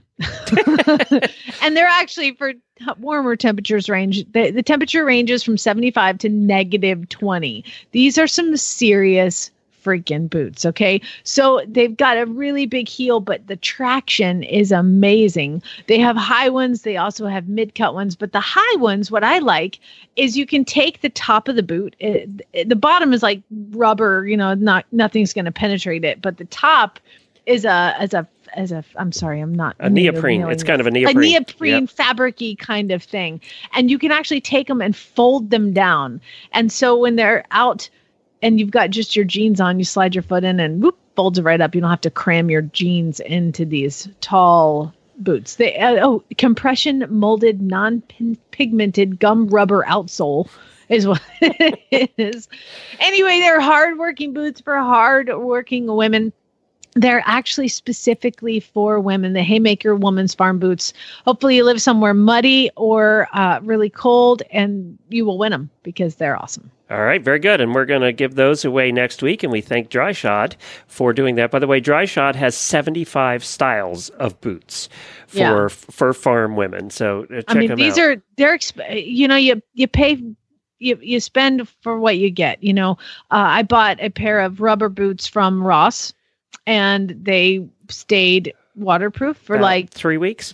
Speaker 4: And they're actually for warmer temperatures range. The, the temperature ranges from seventy-five to negative twenty. These are some serious freaking boots. Okay. So they've got a really big heel, but the traction is amazing. They have high ones. They also have mid-cut ones, but the high ones, what I like is you can take the top of the boot. It, it, the bottom is like rubber, you know, not, nothing's going to penetrate it, but the top is a, as a, as a, I'm sorry, I'm not.
Speaker 1: A neoprene. It's kind of a neoprene.
Speaker 4: A neoprene
Speaker 1: Yep.
Speaker 4: fabric-y kind of thing. And you can actually take them and fold them down. And so when they're out, and you've got just your jeans on, you slide your foot in and whoop, folds it right up. You don't have to cram your jeans into these tall boots. They uh, oh, compression molded, non-pigmented gum rubber outsole is what it is. Anyway, they're hard-working boots for hard-working women. They're actually specifically for women, the Haymaker Woman's Farm boots. Hopefully you live somewhere muddy or uh, really cold, and you will win them because they're awesome.
Speaker 1: All right, very good. And we're going to give those away next week, and we thank Dry Shod for doing that. By the way, Dry Shod has seventy-five styles of boots for
Speaker 4: Yeah.
Speaker 1: for farm women. So uh, check
Speaker 4: I mean,
Speaker 1: them
Speaker 4: these
Speaker 1: out.
Speaker 4: are they're exp- you know you you pay you you spend for what you get. You know, uh, I bought a pair of rubber boots from Ross, and they stayed waterproof for
Speaker 1: About
Speaker 4: like
Speaker 1: three weeks.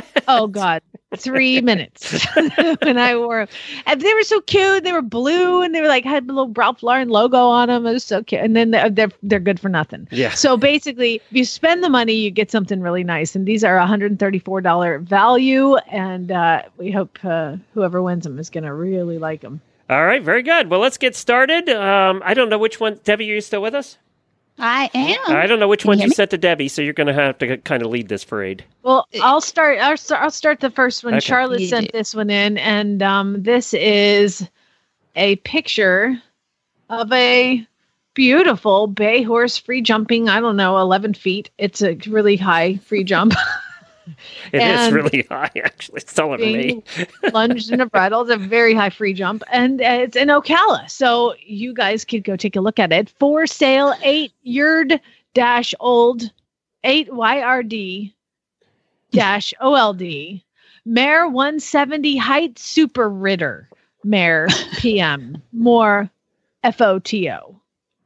Speaker 4: oh god, three minutes when I wore them. And they were so cute. They were blue, and they were like had a little Ralph Lauren logo on them. It was so cute. And then they're they're, they're good for nothing.
Speaker 1: Yeah.
Speaker 4: So basically, if you spend the money, you get something really nice. And these are a one hundred thirty-four dollars value, and uh, we hope uh, whoever wins them is going to really like them.
Speaker 1: All right, very good. Well, let's get started. Um, I don't know which one. Debbie, are you still with us?
Speaker 8: I am.
Speaker 1: I don't know which
Speaker 8: Can you
Speaker 1: one
Speaker 8: hear
Speaker 1: you
Speaker 8: me?
Speaker 1: sent to Debbie, so you're going to have to kind of lead this parade.
Speaker 4: Well, I'll start. I'll start, I'll start the first one.
Speaker 1: Okay.
Speaker 4: Charlotte
Speaker 8: You
Speaker 4: sent
Speaker 8: do.
Speaker 4: this one in, and um, this is a picture of a beautiful bay horse free jumping, I don't know, eleven feet. It's a really high free jump.
Speaker 1: It is
Speaker 4: And
Speaker 1: really high, actually. It's taller than me.
Speaker 4: being lunged in a bridle. It's a very high free jump. And uh, it's in Ocala. So you guys could go take a look at it. For sale, eight yard dash old, eight Y R D dash O L D, mare one seventy height super ritter, mare P M, more F O T O.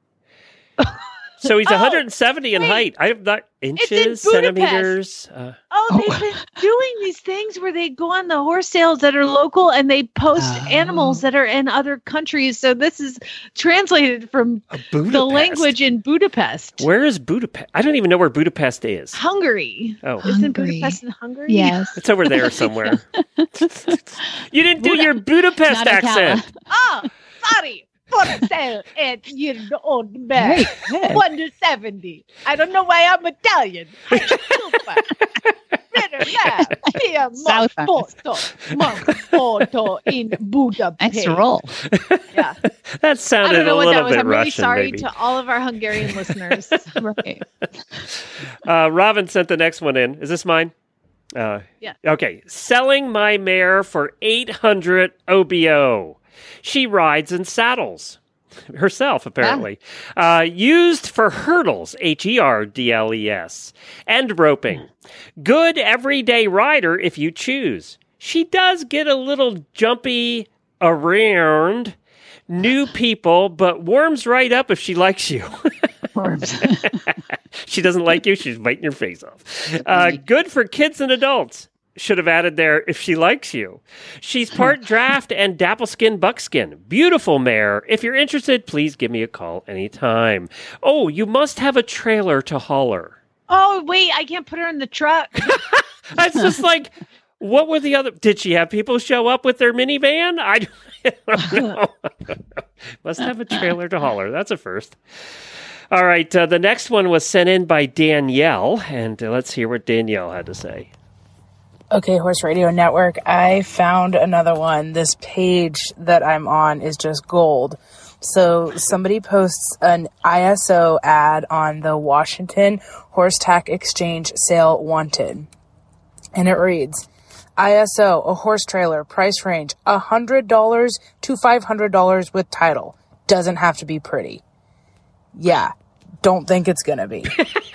Speaker 1: So he's
Speaker 4: Oh,
Speaker 1: one hundred seventy in
Speaker 4: wait.
Speaker 1: height. I'm not inches,
Speaker 4: Budapest.
Speaker 1: centimeters. Uh,
Speaker 4: Oh, they've been doing these things where they go on the horse sales that are local and they post
Speaker 1: Oh.
Speaker 4: animals that are in other countries. So this is translated from the
Speaker 1: Budapest?
Speaker 4: language in Budapest.
Speaker 1: Where is Budapest? I don't even know where Budapest is.
Speaker 4: Hungary.
Speaker 1: Oh,
Speaker 4: Isn't
Speaker 8: Hungary.
Speaker 4: Budapest in Hungary?
Speaker 8: Yes.
Speaker 1: it's over there somewhere. You didn't do your Budapest
Speaker 8: Not Ocala.
Speaker 1: accent.
Speaker 4: Oh, sorry. For sale at year old mare. one to seventy. I don't know why I'm Italian. I'm super. Ritter mare. Pia
Speaker 8: South
Speaker 4: Photo. Photo in Budapest.
Speaker 8: Nice roll.
Speaker 4: Yeah.
Speaker 1: That
Speaker 4: I
Speaker 1: sounded
Speaker 4: don't know
Speaker 1: a
Speaker 4: what that
Speaker 1: little
Speaker 4: was.
Speaker 1: bit
Speaker 4: I'm really
Speaker 1: Russian,
Speaker 4: sorry
Speaker 1: maybe.
Speaker 4: to all of our Hungarian listeners.
Speaker 8: Right.
Speaker 1: Uh, Robin sent the next one in. Is this mine? Uh,
Speaker 4: Yeah.
Speaker 1: Okay. Selling my mare for eight hundred O B O. She rides and saddles herself, apparently. Uh, used for hurdles, H E R D L E S, and roping. Good everyday rider if you choose. She does get a little jumpy around new people, but warms right up if she likes you. She doesn't like you, she's biting your face off. Uh, good for kids and adults. Should have added there if she likes you. She's part draft and dapple skin buckskin. Beautiful mare. If you're interested, please give me a call anytime. Oh, you must have a trailer to haul her.
Speaker 4: Oh, wait. I can't put her in the truck.
Speaker 1: That's just like, what were the other? Did she have people show up with their minivan? I don't know. Must have a trailer to haul her. That's a first. All right. Uh, the next one was sent in by Danielle, and uh, let's hear what Danielle had to say.
Speaker 12: Okay, Horse Radio Network, I found another one. This page that I'm on is just gold. So somebody posts an I S O ad on the Washington Horse Tack Exchange sale wanted. And it reads, I S O, a horse trailer, price range one hundred dollars to five hundred dollars with title. Doesn't have to be pretty. Yeah, don't think it's going to be.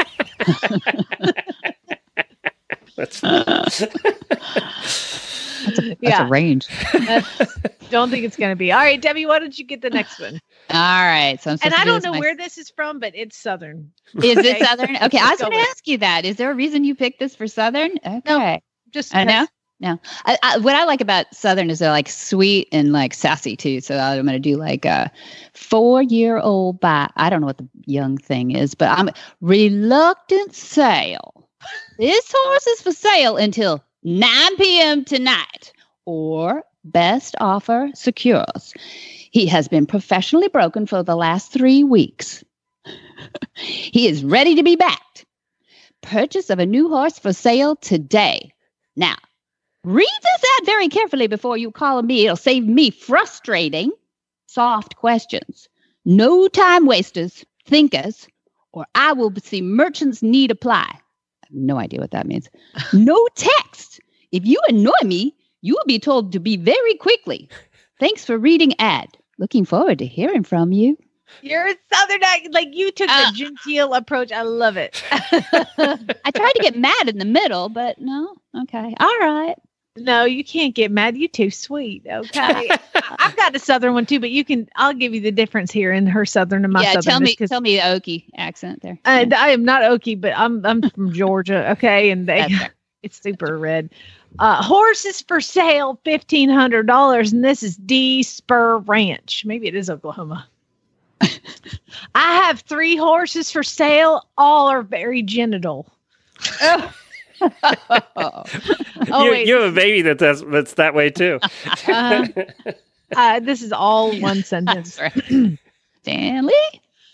Speaker 1: That's fun.
Speaker 8: That's a, that's
Speaker 4: Yeah.
Speaker 8: a range.
Speaker 4: That's, don't think it's going to be. All right, Debbie, why don't you get the next one?
Speaker 8: All right. So I'm
Speaker 4: And
Speaker 8: supposed to
Speaker 4: I
Speaker 8: do
Speaker 4: don't
Speaker 8: this
Speaker 4: know
Speaker 8: my-
Speaker 4: where this is from, but it's Southern.
Speaker 8: Is
Speaker 4: Okay.
Speaker 8: it Southern? Okay, I was
Speaker 4: Let's go
Speaker 8: going to
Speaker 4: with it.
Speaker 8: ask you that. Is there a reason you picked this for Southern? Okay.
Speaker 4: No, Just
Speaker 8: I know.
Speaker 4: because-
Speaker 8: No. I, I, what I like about Southern is they're like sweet and like sassy too. So I'm going to do like a four year old by, I don't know what the young thing is, but I'm reluctant sale. This horse is for sale until nine p.m. tonight, or best offer secures. He has been professionally broken for the last three weeks. He is ready to be backed. Purchase of a new horse for sale today. Now, read this ad very carefully before you call me. It'll save me frustrating, soft questions. No time wasters, thinkers, or I will see merchants need apply. I have no idea what that means. No text. If you annoy me, you will be told to be very quickly. Thanks for reading ad. Looking forward to hearing from you.
Speaker 4: You're a Southern, act- like you took
Speaker 8: Uh,
Speaker 4: the genteel approach. I love it.
Speaker 8: I tried to get mad in the middle, but no. Okay. All right.
Speaker 4: No, you can't get mad. You're too sweet. Okay. I've got a Southern one too, but you can, I'll give you the difference here in her Southern and my
Speaker 8: yeah,
Speaker 4: Southern.
Speaker 8: tell me,
Speaker 4: just 'cause-
Speaker 8: tell me the Okie accent there.
Speaker 4: And I am not Okie, but I'm I'm from Georgia. Okay, and they
Speaker 8: That's fair.
Speaker 4: it's super red. Uh, horses for sale, fifteen hundred dollars, and this is D Spur Ranch. Maybe it is Oklahoma. I have three horses for sale. All are very genital. Oh,
Speaker 8: Oh.
Speaker 4: oh
Speaker 1: you,
Speaker 4: wait,
Speaker 1: you have a baby that that's, that's that way too.
Speaker 4: uh, uh, this is all one sentence.
Speaker 8: That's right. Stanley?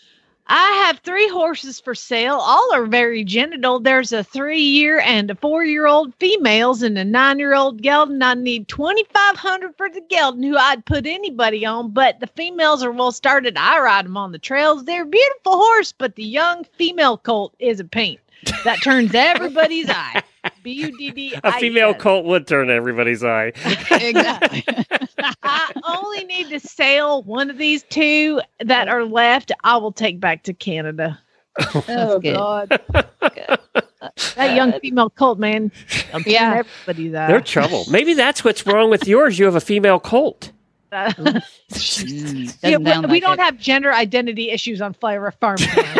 Speaker 4: I have three horses for sale. All are very genital. There's a three-year and a four-year-old females and a nine-year-old gelding. I need twenty-five hundred dollars for the gelding, who I'd put anybody on, but the females are well started. I ride them on the trails. They're a beautiful horse, but the young female colt is a pain that turns everybody's eye. B U D D I.
Speaker 1: A female colt would turn everybody's eye.
Speaker 4: Exactly. I only need to sell one of these two that are left. I will take back to Canada.
Speaker 8: Oh, God.
Speaker 4: That young female colt, man. I'm
Speaker 8: Yeah.
Speaker 4: everybody's eye.
Speaker 1: They're trouble. Maybe that's what's wrong with yours. You have a female colt.
Speaker 4: Uh,
Speaker 8: Mm,
Speaker 4: yeah,
Speaker 8: doesn't
Speaker 4: we,
Speaker 8: sound
Speaker 4: we
Speaker 8: like
Speaker 4: don't
Speaker 8: it.
Speaker 4: have gender identity issues on Flower Farm. Camp.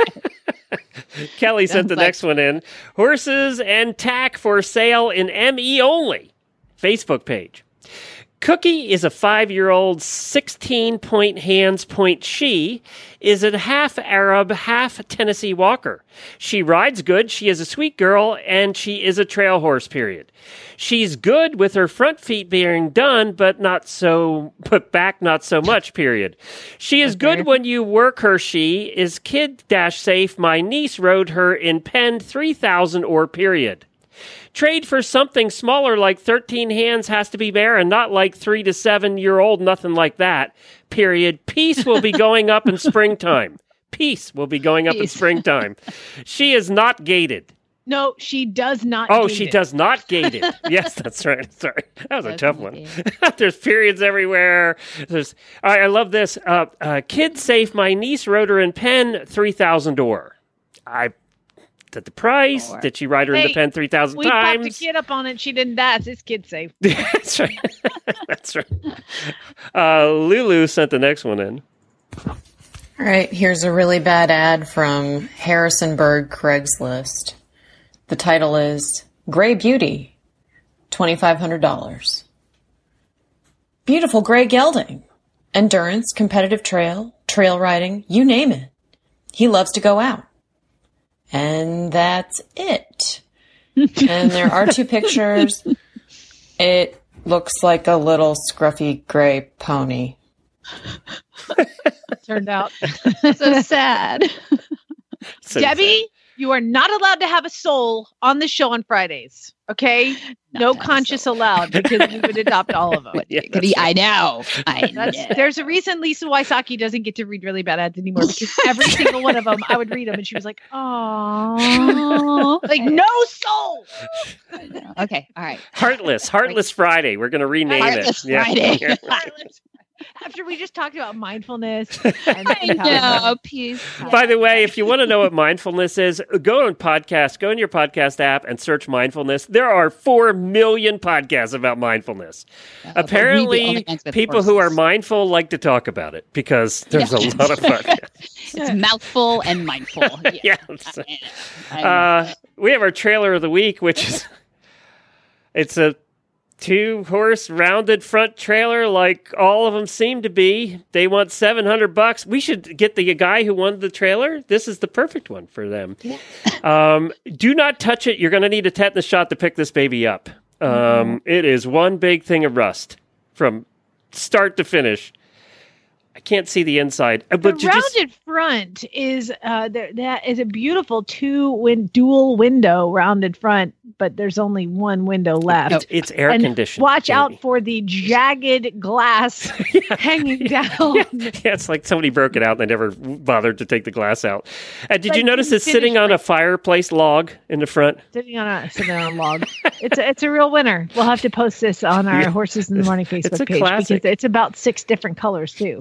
Speaker 1: Kelly sent
Speaker 8: Sounds
Speaker 1: the
Speaker 8: like-
Speaker 1: next one in. Horses and tack for sale in M E only. Facebook page. Cookie is a five-year-old sixteen-point hands point she, is a half Arab, half Tennessee Walker. She rides good, she is a sweet girl, and she is a trail horse, period. She's good with her front feet being done, but not so, but back not so much, period. She is good when you work her, she is kid dash safe. My niece rode her in pen three thousand or period. Trade for something smaller like thirteen hands has to be bare and not like three to seven year old, nothing like that. Period. Peace will be going up in springtime. Peace will be going up in
Speaker 4: Peace.
Speaker 1: springtime. She is not gated.
Speaker 4: No, she does not.
Speaker 1: Oh,
Speaker 4: gate
Speaker 1: she
Speaker 4: it.
Speaker 1: does not gate it. Yes, that's right. Sorry. That was a
Speaker 8: Doesn't
Speaker 1: tough one.
Speaker 8: gate
Speaker 1: There's periods everywhere. There's. All right, I love this. Uh, uh, kid safe. My niece rode her in pen three thousand door. I. At the price?
Speaker 8: Or-
Speaker 1: Did she ride her in the
Speaker 4: Hey,
Speaker 1: pen three thousand
Speaker 4: We popped
Speaker 1: times?
Speaker 4: the kid up on it. She didn't die. It's this kid safe.
Speaker 1: That's right. That's right. Uh, Lulu sent the next one in.
Speaker 13: All right, here's a really bad ad from Harrisonburg Craigslist. The title is Gray Beauty, twenty-five hundred dollars. Beautiful gray gelding. Endurance, competitive trail, trail riding, you name it. He loves to go out. And that's it. And there are two pictures. It looks like a little scruffy gray pony.
Speaker 4: Turned out.
Speaker 8: So sad.
Speaker 1: So
Speaker 4: Debbie, you are not allowed to have a soul on the show on Fridays. Okay? No conscious allowed, because we would adopt all of them.
Speaker 1: Yeah,
Speaker 8: Could
Speaker 1: that's
Speaker 8: be-
Speaker 1: right.
Speaker 8: I know. I
Speaker 4: That's,
Speaker 8: know.
Speaker 4: there's a reason Lisa Wysocki doesn't get to read really bad ads anymore, because every single one of them, I would read them, and she was like, "Oh, like no soul."
Speaker 8: I know. Okay. All right.
Speaker 1: Heartless. Heartless Friday. We're going to rename
Speaker 8: Heartless
Speaker 1: it.
Speaker 8: Friday.
Speaker 1: Yeah.
Speaker 4: After we just talked about mindfulness, and
Speaker 8: I know. Peace.
Speaker 1: By the way, if you want to know what mindfulness is, go on podcast, go in your podcast app and search mindfulness. There are four million podcasts about mindfulness.
Speaker 8: Yeah, but we
Speaker 1: Apparently,
Speaker 8: the only ones with
Speaker 1: people who are
Speaker 8: horses.
Speaker 1: mindful like to talk about it because there's
Speaker 8: Yeah.
Speaker 1: a lot of podcasts.
Speaker 8: It's mouthful and mindful.
Speaker 1: Yeah.
Speaker 8: I, I know.
Speaker 1: Uh, we have our trailer of the week, which is it's a two horse rounded front trailer like all of them seem to be. They want seven hundred bucks. We should get the guy who won the trailer. This is the perfect one for them. Um, do not touch it. You're going to need a tetanus shot to pick this baby up. Um,
Speaker 8: Mm-hmm.
Speaker 1: it is one big thing of rust from start to finish. I can't see the inside. Uh,
Speaker 4: the
Speaker 1: But you
Speaker 4: rounded
Speaker 1: just,
Speaker 4: front is uh, there. That is a beautiful two win dual window rounded front, but there's only one window left.
Speaker 1: it's, it's air
Speaker 4: And
Speaker 1: conditioned.
Speaker 4: Watch
Speaker 1: Jamie.
Speaker 4: out for the jagged glass hanging down.
Speaker 1: Yeah, yeah, it's like somebody broke it out and they never bothered to take the glass out. Uh, did
Speaker 4: Like,
Speaker 1: you notice
Speaker 4: didn't
Speaker 1: it's sitting
Speaker 4: finish
Speaker 1: on a fireplace log in the front?
Speaker 4: Sitting on a sitting on a log. It's a, it's a real winner. We'll have to post this on our
Speaker 1: Yeah.
Speaker 4: Horses in the Morning
Speaker 1: It's
Speaker 4: Facebook
Speaker 1: a
Speaker 4: page
Speaker 1: classic.
Speaker 4: because it's about six different colors too.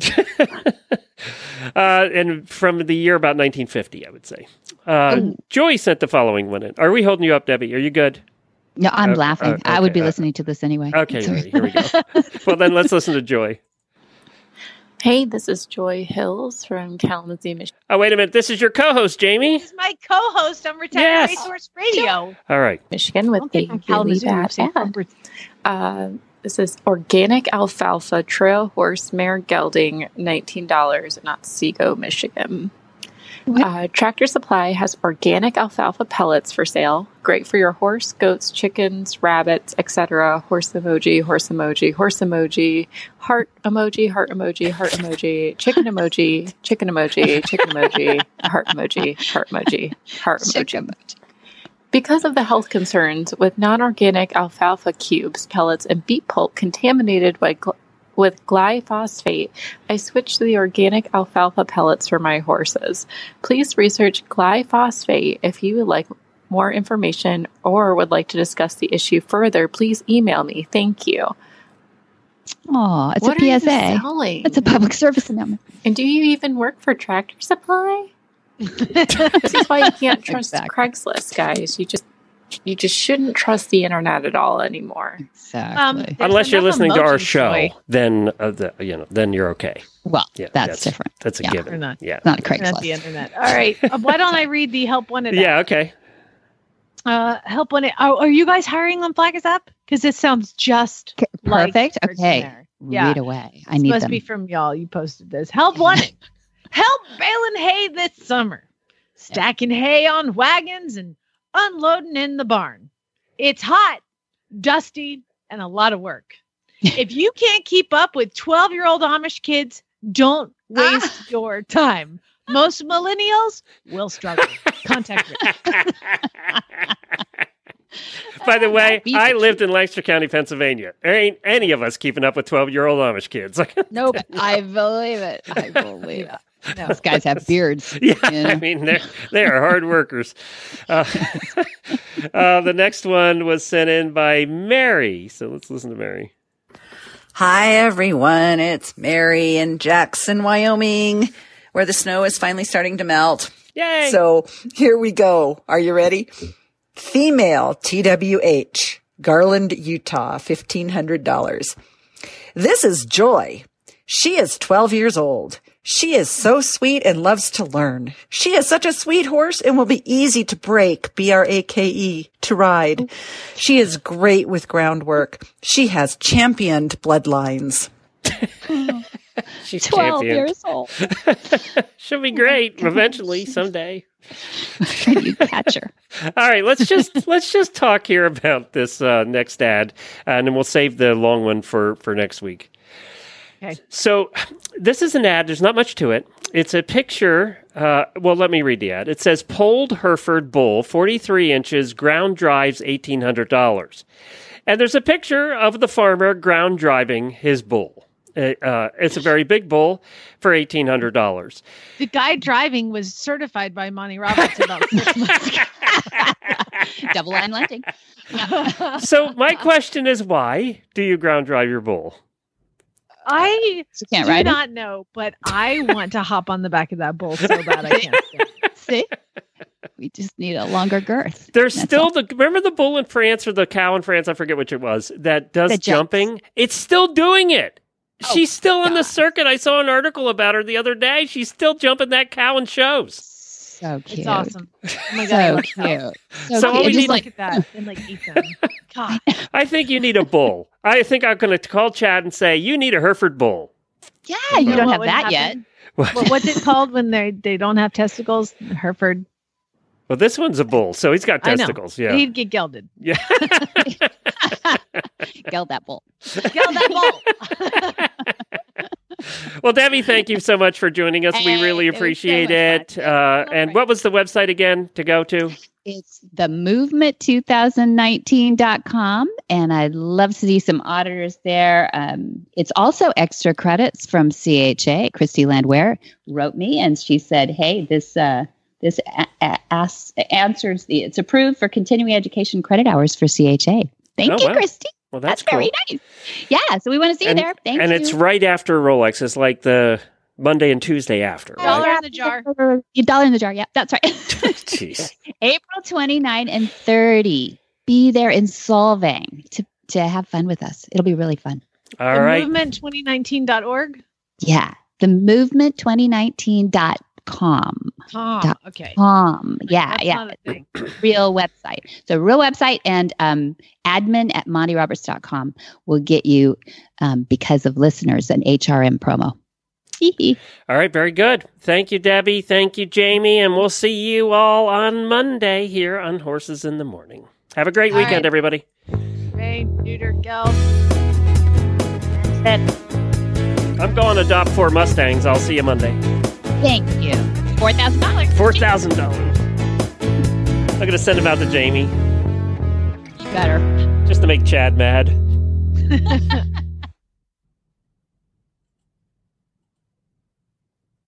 Speaker 1: Uh, and from the year about nineteen fifty, I would say. Uh, Joy sent the following one in. Are we holding you up, Debbie? Are you good?
Speaker 8: No, I'm
Speaker 1: Uh,
Speaker 8: laughing.
Speaker 1: uh,
Speaker 8: I would be
Speaker 1: okay, uh,
Speaker 8: listening to this anyway.
Speaker 1: Okay,
Speaker 8: Sorry.
Speaker 1: Joy, here we go. Well, then let's listen to Joy.
Speaker 14: Hey, this is Joy Hills from Kalamazoo, Michigan.
Speaker 1: Oh, wait a minute. This is your co-host, Jamie.
Speaker 4: This is my co-host on Retired
Speaker 1: Yes.
Speaker 4: Racehorse Radio.
Speaker 1: All right.
Speaker 14: Michigan with
Speaker 4: Okay,
Speaker 14: the
Speaker 4: from
Speaker 14: really
Speaker 4: Kalamazoo.
Speaker 14: bad
Speaker 4: Say
Speaker 14: ad.
Speaker 4: from-
Speaker 14: Uh, this is organic alfalfa trail horse mare gelding, nineteen dollars in Otsego, Michigan. Uh, Tractor Supply has organic alfalfa pellets for sale. Great for your horse, goats, chickens, rabbits, et cetera. Horse emoji, horse emoji, horse emoji, heart emoji, heart emoji, heart emoji, chicken emoji, chicken emoji, chicken emoji, heart emoji, heart emoji, heart emoji. Because of the health concerns with non-organic alfalfa cubes, pellets, and beet pulp contaminated by gl- with glyphosate, I switched to the organic alfalfa pellets for my horses. Please research glyphosate if you would like more information or would like to discuss the issue further. Please email me. Thank you.
Speaker 8: Oh, it's
Speaker 14: What
Speaker 8: a P S
Speaker 14: are
Speaker 8: A.
Speaker 14: you selling?
Speaker 8: It's a public service announcement.
Speaker 14: And do you even work for Tractor Supply? This is why you can't trust
Speaker 8: Exactly.
Speaker 14: Craigslist, guys. You just you just shouldn't trust the internet at all anymore.
Speaker 8: Exactly.
Speaker 4: Um,
Speaker 1: Unless you're
Speaker 4: enough
Speaker 1: listening to our
Speaker 4: emojis,
Speaker 1: show,
Speaker 4: Joy.
Speaker 1: then uh, the, you know, then you're okay.
Speaker 8: Well,
Speaker 1: Yeah,
Speaker 8: that's, different.
Speaker 1: That's a
Speaker 8: Yeah.
Speaker 4: We're
Speaker 1: given.
Speaker 4: not.
Speaker 1: Yeah.
Speaker 8: Not a
Speaker 4: Not
Speaker 8: Craigslist.
Speaker 4: the internet. All right. Uh, why don't I read the help wanted?
Speaker 1: Yeah. Okay.
Speaker 4: Uh, help wanted. Are, are you guys hiring on Flag Us Up? Because this sounds just like
Speaker 8: Perfect.
Speaker 4: what's in
Speaker 8: Okay.
Speaker 4: there. Yeah.
Speaker 8: Read away. I
Speaker 4: This
Speaker 8: need
Speaker 4: must
Speaker 8: them.
Speaker 4: be from y'all. You posted this. Help wanted. Help baling hay this summer. Stacking hay on wagons and unloading in the barn. It's hot, dusty, and a lot of work. If you can't keep up with twelve-year-old Amish kids, don't waste your time. Most millennials will struggle. Contact Rick.
Speaker 1: By the way,
Speaker 8: be
Speaker 1: I
Speaker 8: the
Speaker 1: lived in Lancaster County, Pennsylvania. There ain't any of us keeping up with twelve-year-old Amish kids.
Speaker 8: Nope. I believe it. I believe it. Those guys have beards.
Speaker 1: Yeah,
Speaker 8: you know?
Speaker 1: I mean, they're, they are hard workers. Uh, uh, the next one was sent in by Mary. So let's listen to Mary.
Speaker 15: Hi, everyone. It's Mary in Jackson, Wyoming, where the snow is finally starting to melt.
Speaker 1: Yay!
Speaker 15: So here we go. Are you ready? Female T W H, Garland, Utah, fifteen hundred dollars. This is Joy. She is twelve years old. She is so sweet and loves to learn. She is such a sweet horse and will be easy to break, B R A K E, to ride. She is great with groundwork. She has championed bloodlines.
Speaker 1: She's
Speaker 8: twelve
Speaker 1: championed.
Speaker 8: years old.
Speaker 1: She'll be great eventually, someday.
Speaker 8: You catch her.
Speaker 1: All right, let's just let's just talk here about this uh, next ad, and then we'll save the long one for for next week.
Speaker 4: Okay.
Speaker 1: So this is an ad. There's not much to it. It's a picture. Uh, well, let me read the ad. It says, Polled Hereford Bull, forty-three inches, ground drives eighteen hundred dollars. And there's a picture of the farmer ground driving his bull. Uh, uh, it's a very big bull for eighteen hundred dollars.
Speaker 4: The guy driving was certified by Monty Roberts about six months ago.
Speaker 8: Double line landing.
Speaker 1: So my question is, why do you ground drive your bull?
Speaker 4: I
Speaker 8: You can't
Speaker 4: do
Speaker 8: ride him?
Speaker 4: not know, but I want to hop on the back of that bull so bad I can't stand.
Speaker 8: See? We just need a longer girth.
Speaker 1: There's
Speaker 8: That's
Speaker 1: still
Speaker 8: all.
Speaker 1: the remember the bull in France or the cow in France, I forget which it was, that does
Speaker 8: That jumps.
Speaker 1: jumping. It's still doing it.
Speaker 8: Oh,
Speaker 1: She's still on the
Speaker 8: God.
Speaker 1: circuit. I saw an article about her the other day. She's still jumping that cow in shows.
Speaker 8: So cute.
Speaker 4: It's awesome. Oh my god,
Speaker 8: So
Speaker 4: I love
Speaker 8: cute.
Speaker 4: cows.
Speaker 8: So,
Speaker 1: So what
Speaker 8: cute.
Speaker 1: we
Speaker 8: Just
Speaker 1: need-
Speaker 8: like
Speaker 4: Look at that and like eat them. God.
Speaker 1: I think you need a bull. I think I'm going to call Chad and say, you need a Hereford bull.
Speaker 8: yeah, you
Speaker 4: know
Speaker 8: don't
Speaker 4: what
Speaker 8: have
Speaker 4: would
Speaker 8: that
Speaker 4: happen?
Speaker 8: yet.
Speaker 4: Well, what's it called when they they don't have testicles? Hereford.
Speaker 1: Well, this one's a bull, so he's got
Speaker 4: I know.
Speaker 1: testicles. Yeah.
Speaker 4: He'd get gelded.
Speaker 1: Yeah.
Speaker 8: Geld that bull.
Speaker 4: Geld that bull.
Speaker 1: Well, Debbie, thank you so much for joining us. We
Speaker 8: Hey,
Speaker 1: really
Speaker 8: it was so
Speaker 1: appreciate
Speaker 8: much
Speaker 1: it. Uh, and what was the website again to go to?
Speaker 8: It's the movement twenty nineteen dot com, and I'd love to see some auditors there. Um, it's also extra credits from C H A. Christy Landwehr wrote me, and she said, "Hey, this uh, this a- a- as- answers the. It's approved for continuing education credit hours for C H A." Thank
Speaker 1: Oh,
Speaker 8: you,
Speaker 1: wow.
Speaker 8: Christy.
Speaker 1: Well, that's,
Speaker 8: That's, very
Speaker 1: cool.
Speaker 8: nice. Yeah, so we want to see
Speaker 1: and,
Speaker 8: you there. Thank
Speaker 1: and
Speaker 8: you.
Speaker 1: it's right after Rolex. It's like the Monday and Tuesday after. Right?
Speaker 4: Dollar in the jar.
Speaker 8: A dollar in the jar. Yeah, that's right.
Speaker 1: Jeez.
Speaker 8: April twenty-ninth and thirty. Be there in Solvang to, to have fun with us. It'll be really fun.
Speaker 1: All
Speaker 4: the
Speaker 1: right.
Speaker 4: movement twenty nineteen dot org.
Speaker 8: Yeah. The movement twenty nineteen dot com.
Speaker 4: Oh,
Speaker 8: Dot
Speaker 4: okay.
Speaker 8: com. Yeah,
Speaker 4: That's
Speaker 8: yeah.
Speaker 4: not a thing.
Speaker 8: Real website. So real website and um, admin at monty roberts dot com will get you, um, because of listeners, an H R M promo.
Speaker 1: All right, very good. Thank you, Debbie. Thank you, Jamie. And we'll see you all on Monday here on Horses in the Morning. Have a great
Speaker 4: All
Speaker 1: weekend,
Speaker 4: right.
Speaker 1: everybody.
Speaker 4: Hey, neuter gals. That's it.
Speaker 1: I'm going to adopt four Mustangs. I'll see you Monday.
Speaker 4: Thank you. four thousand dollars.
Speaker 1: four thousand dollars. I'm going to send them out to Jamie.
Speaker 4: You better.
Speaker 1: Just to make Chad mad.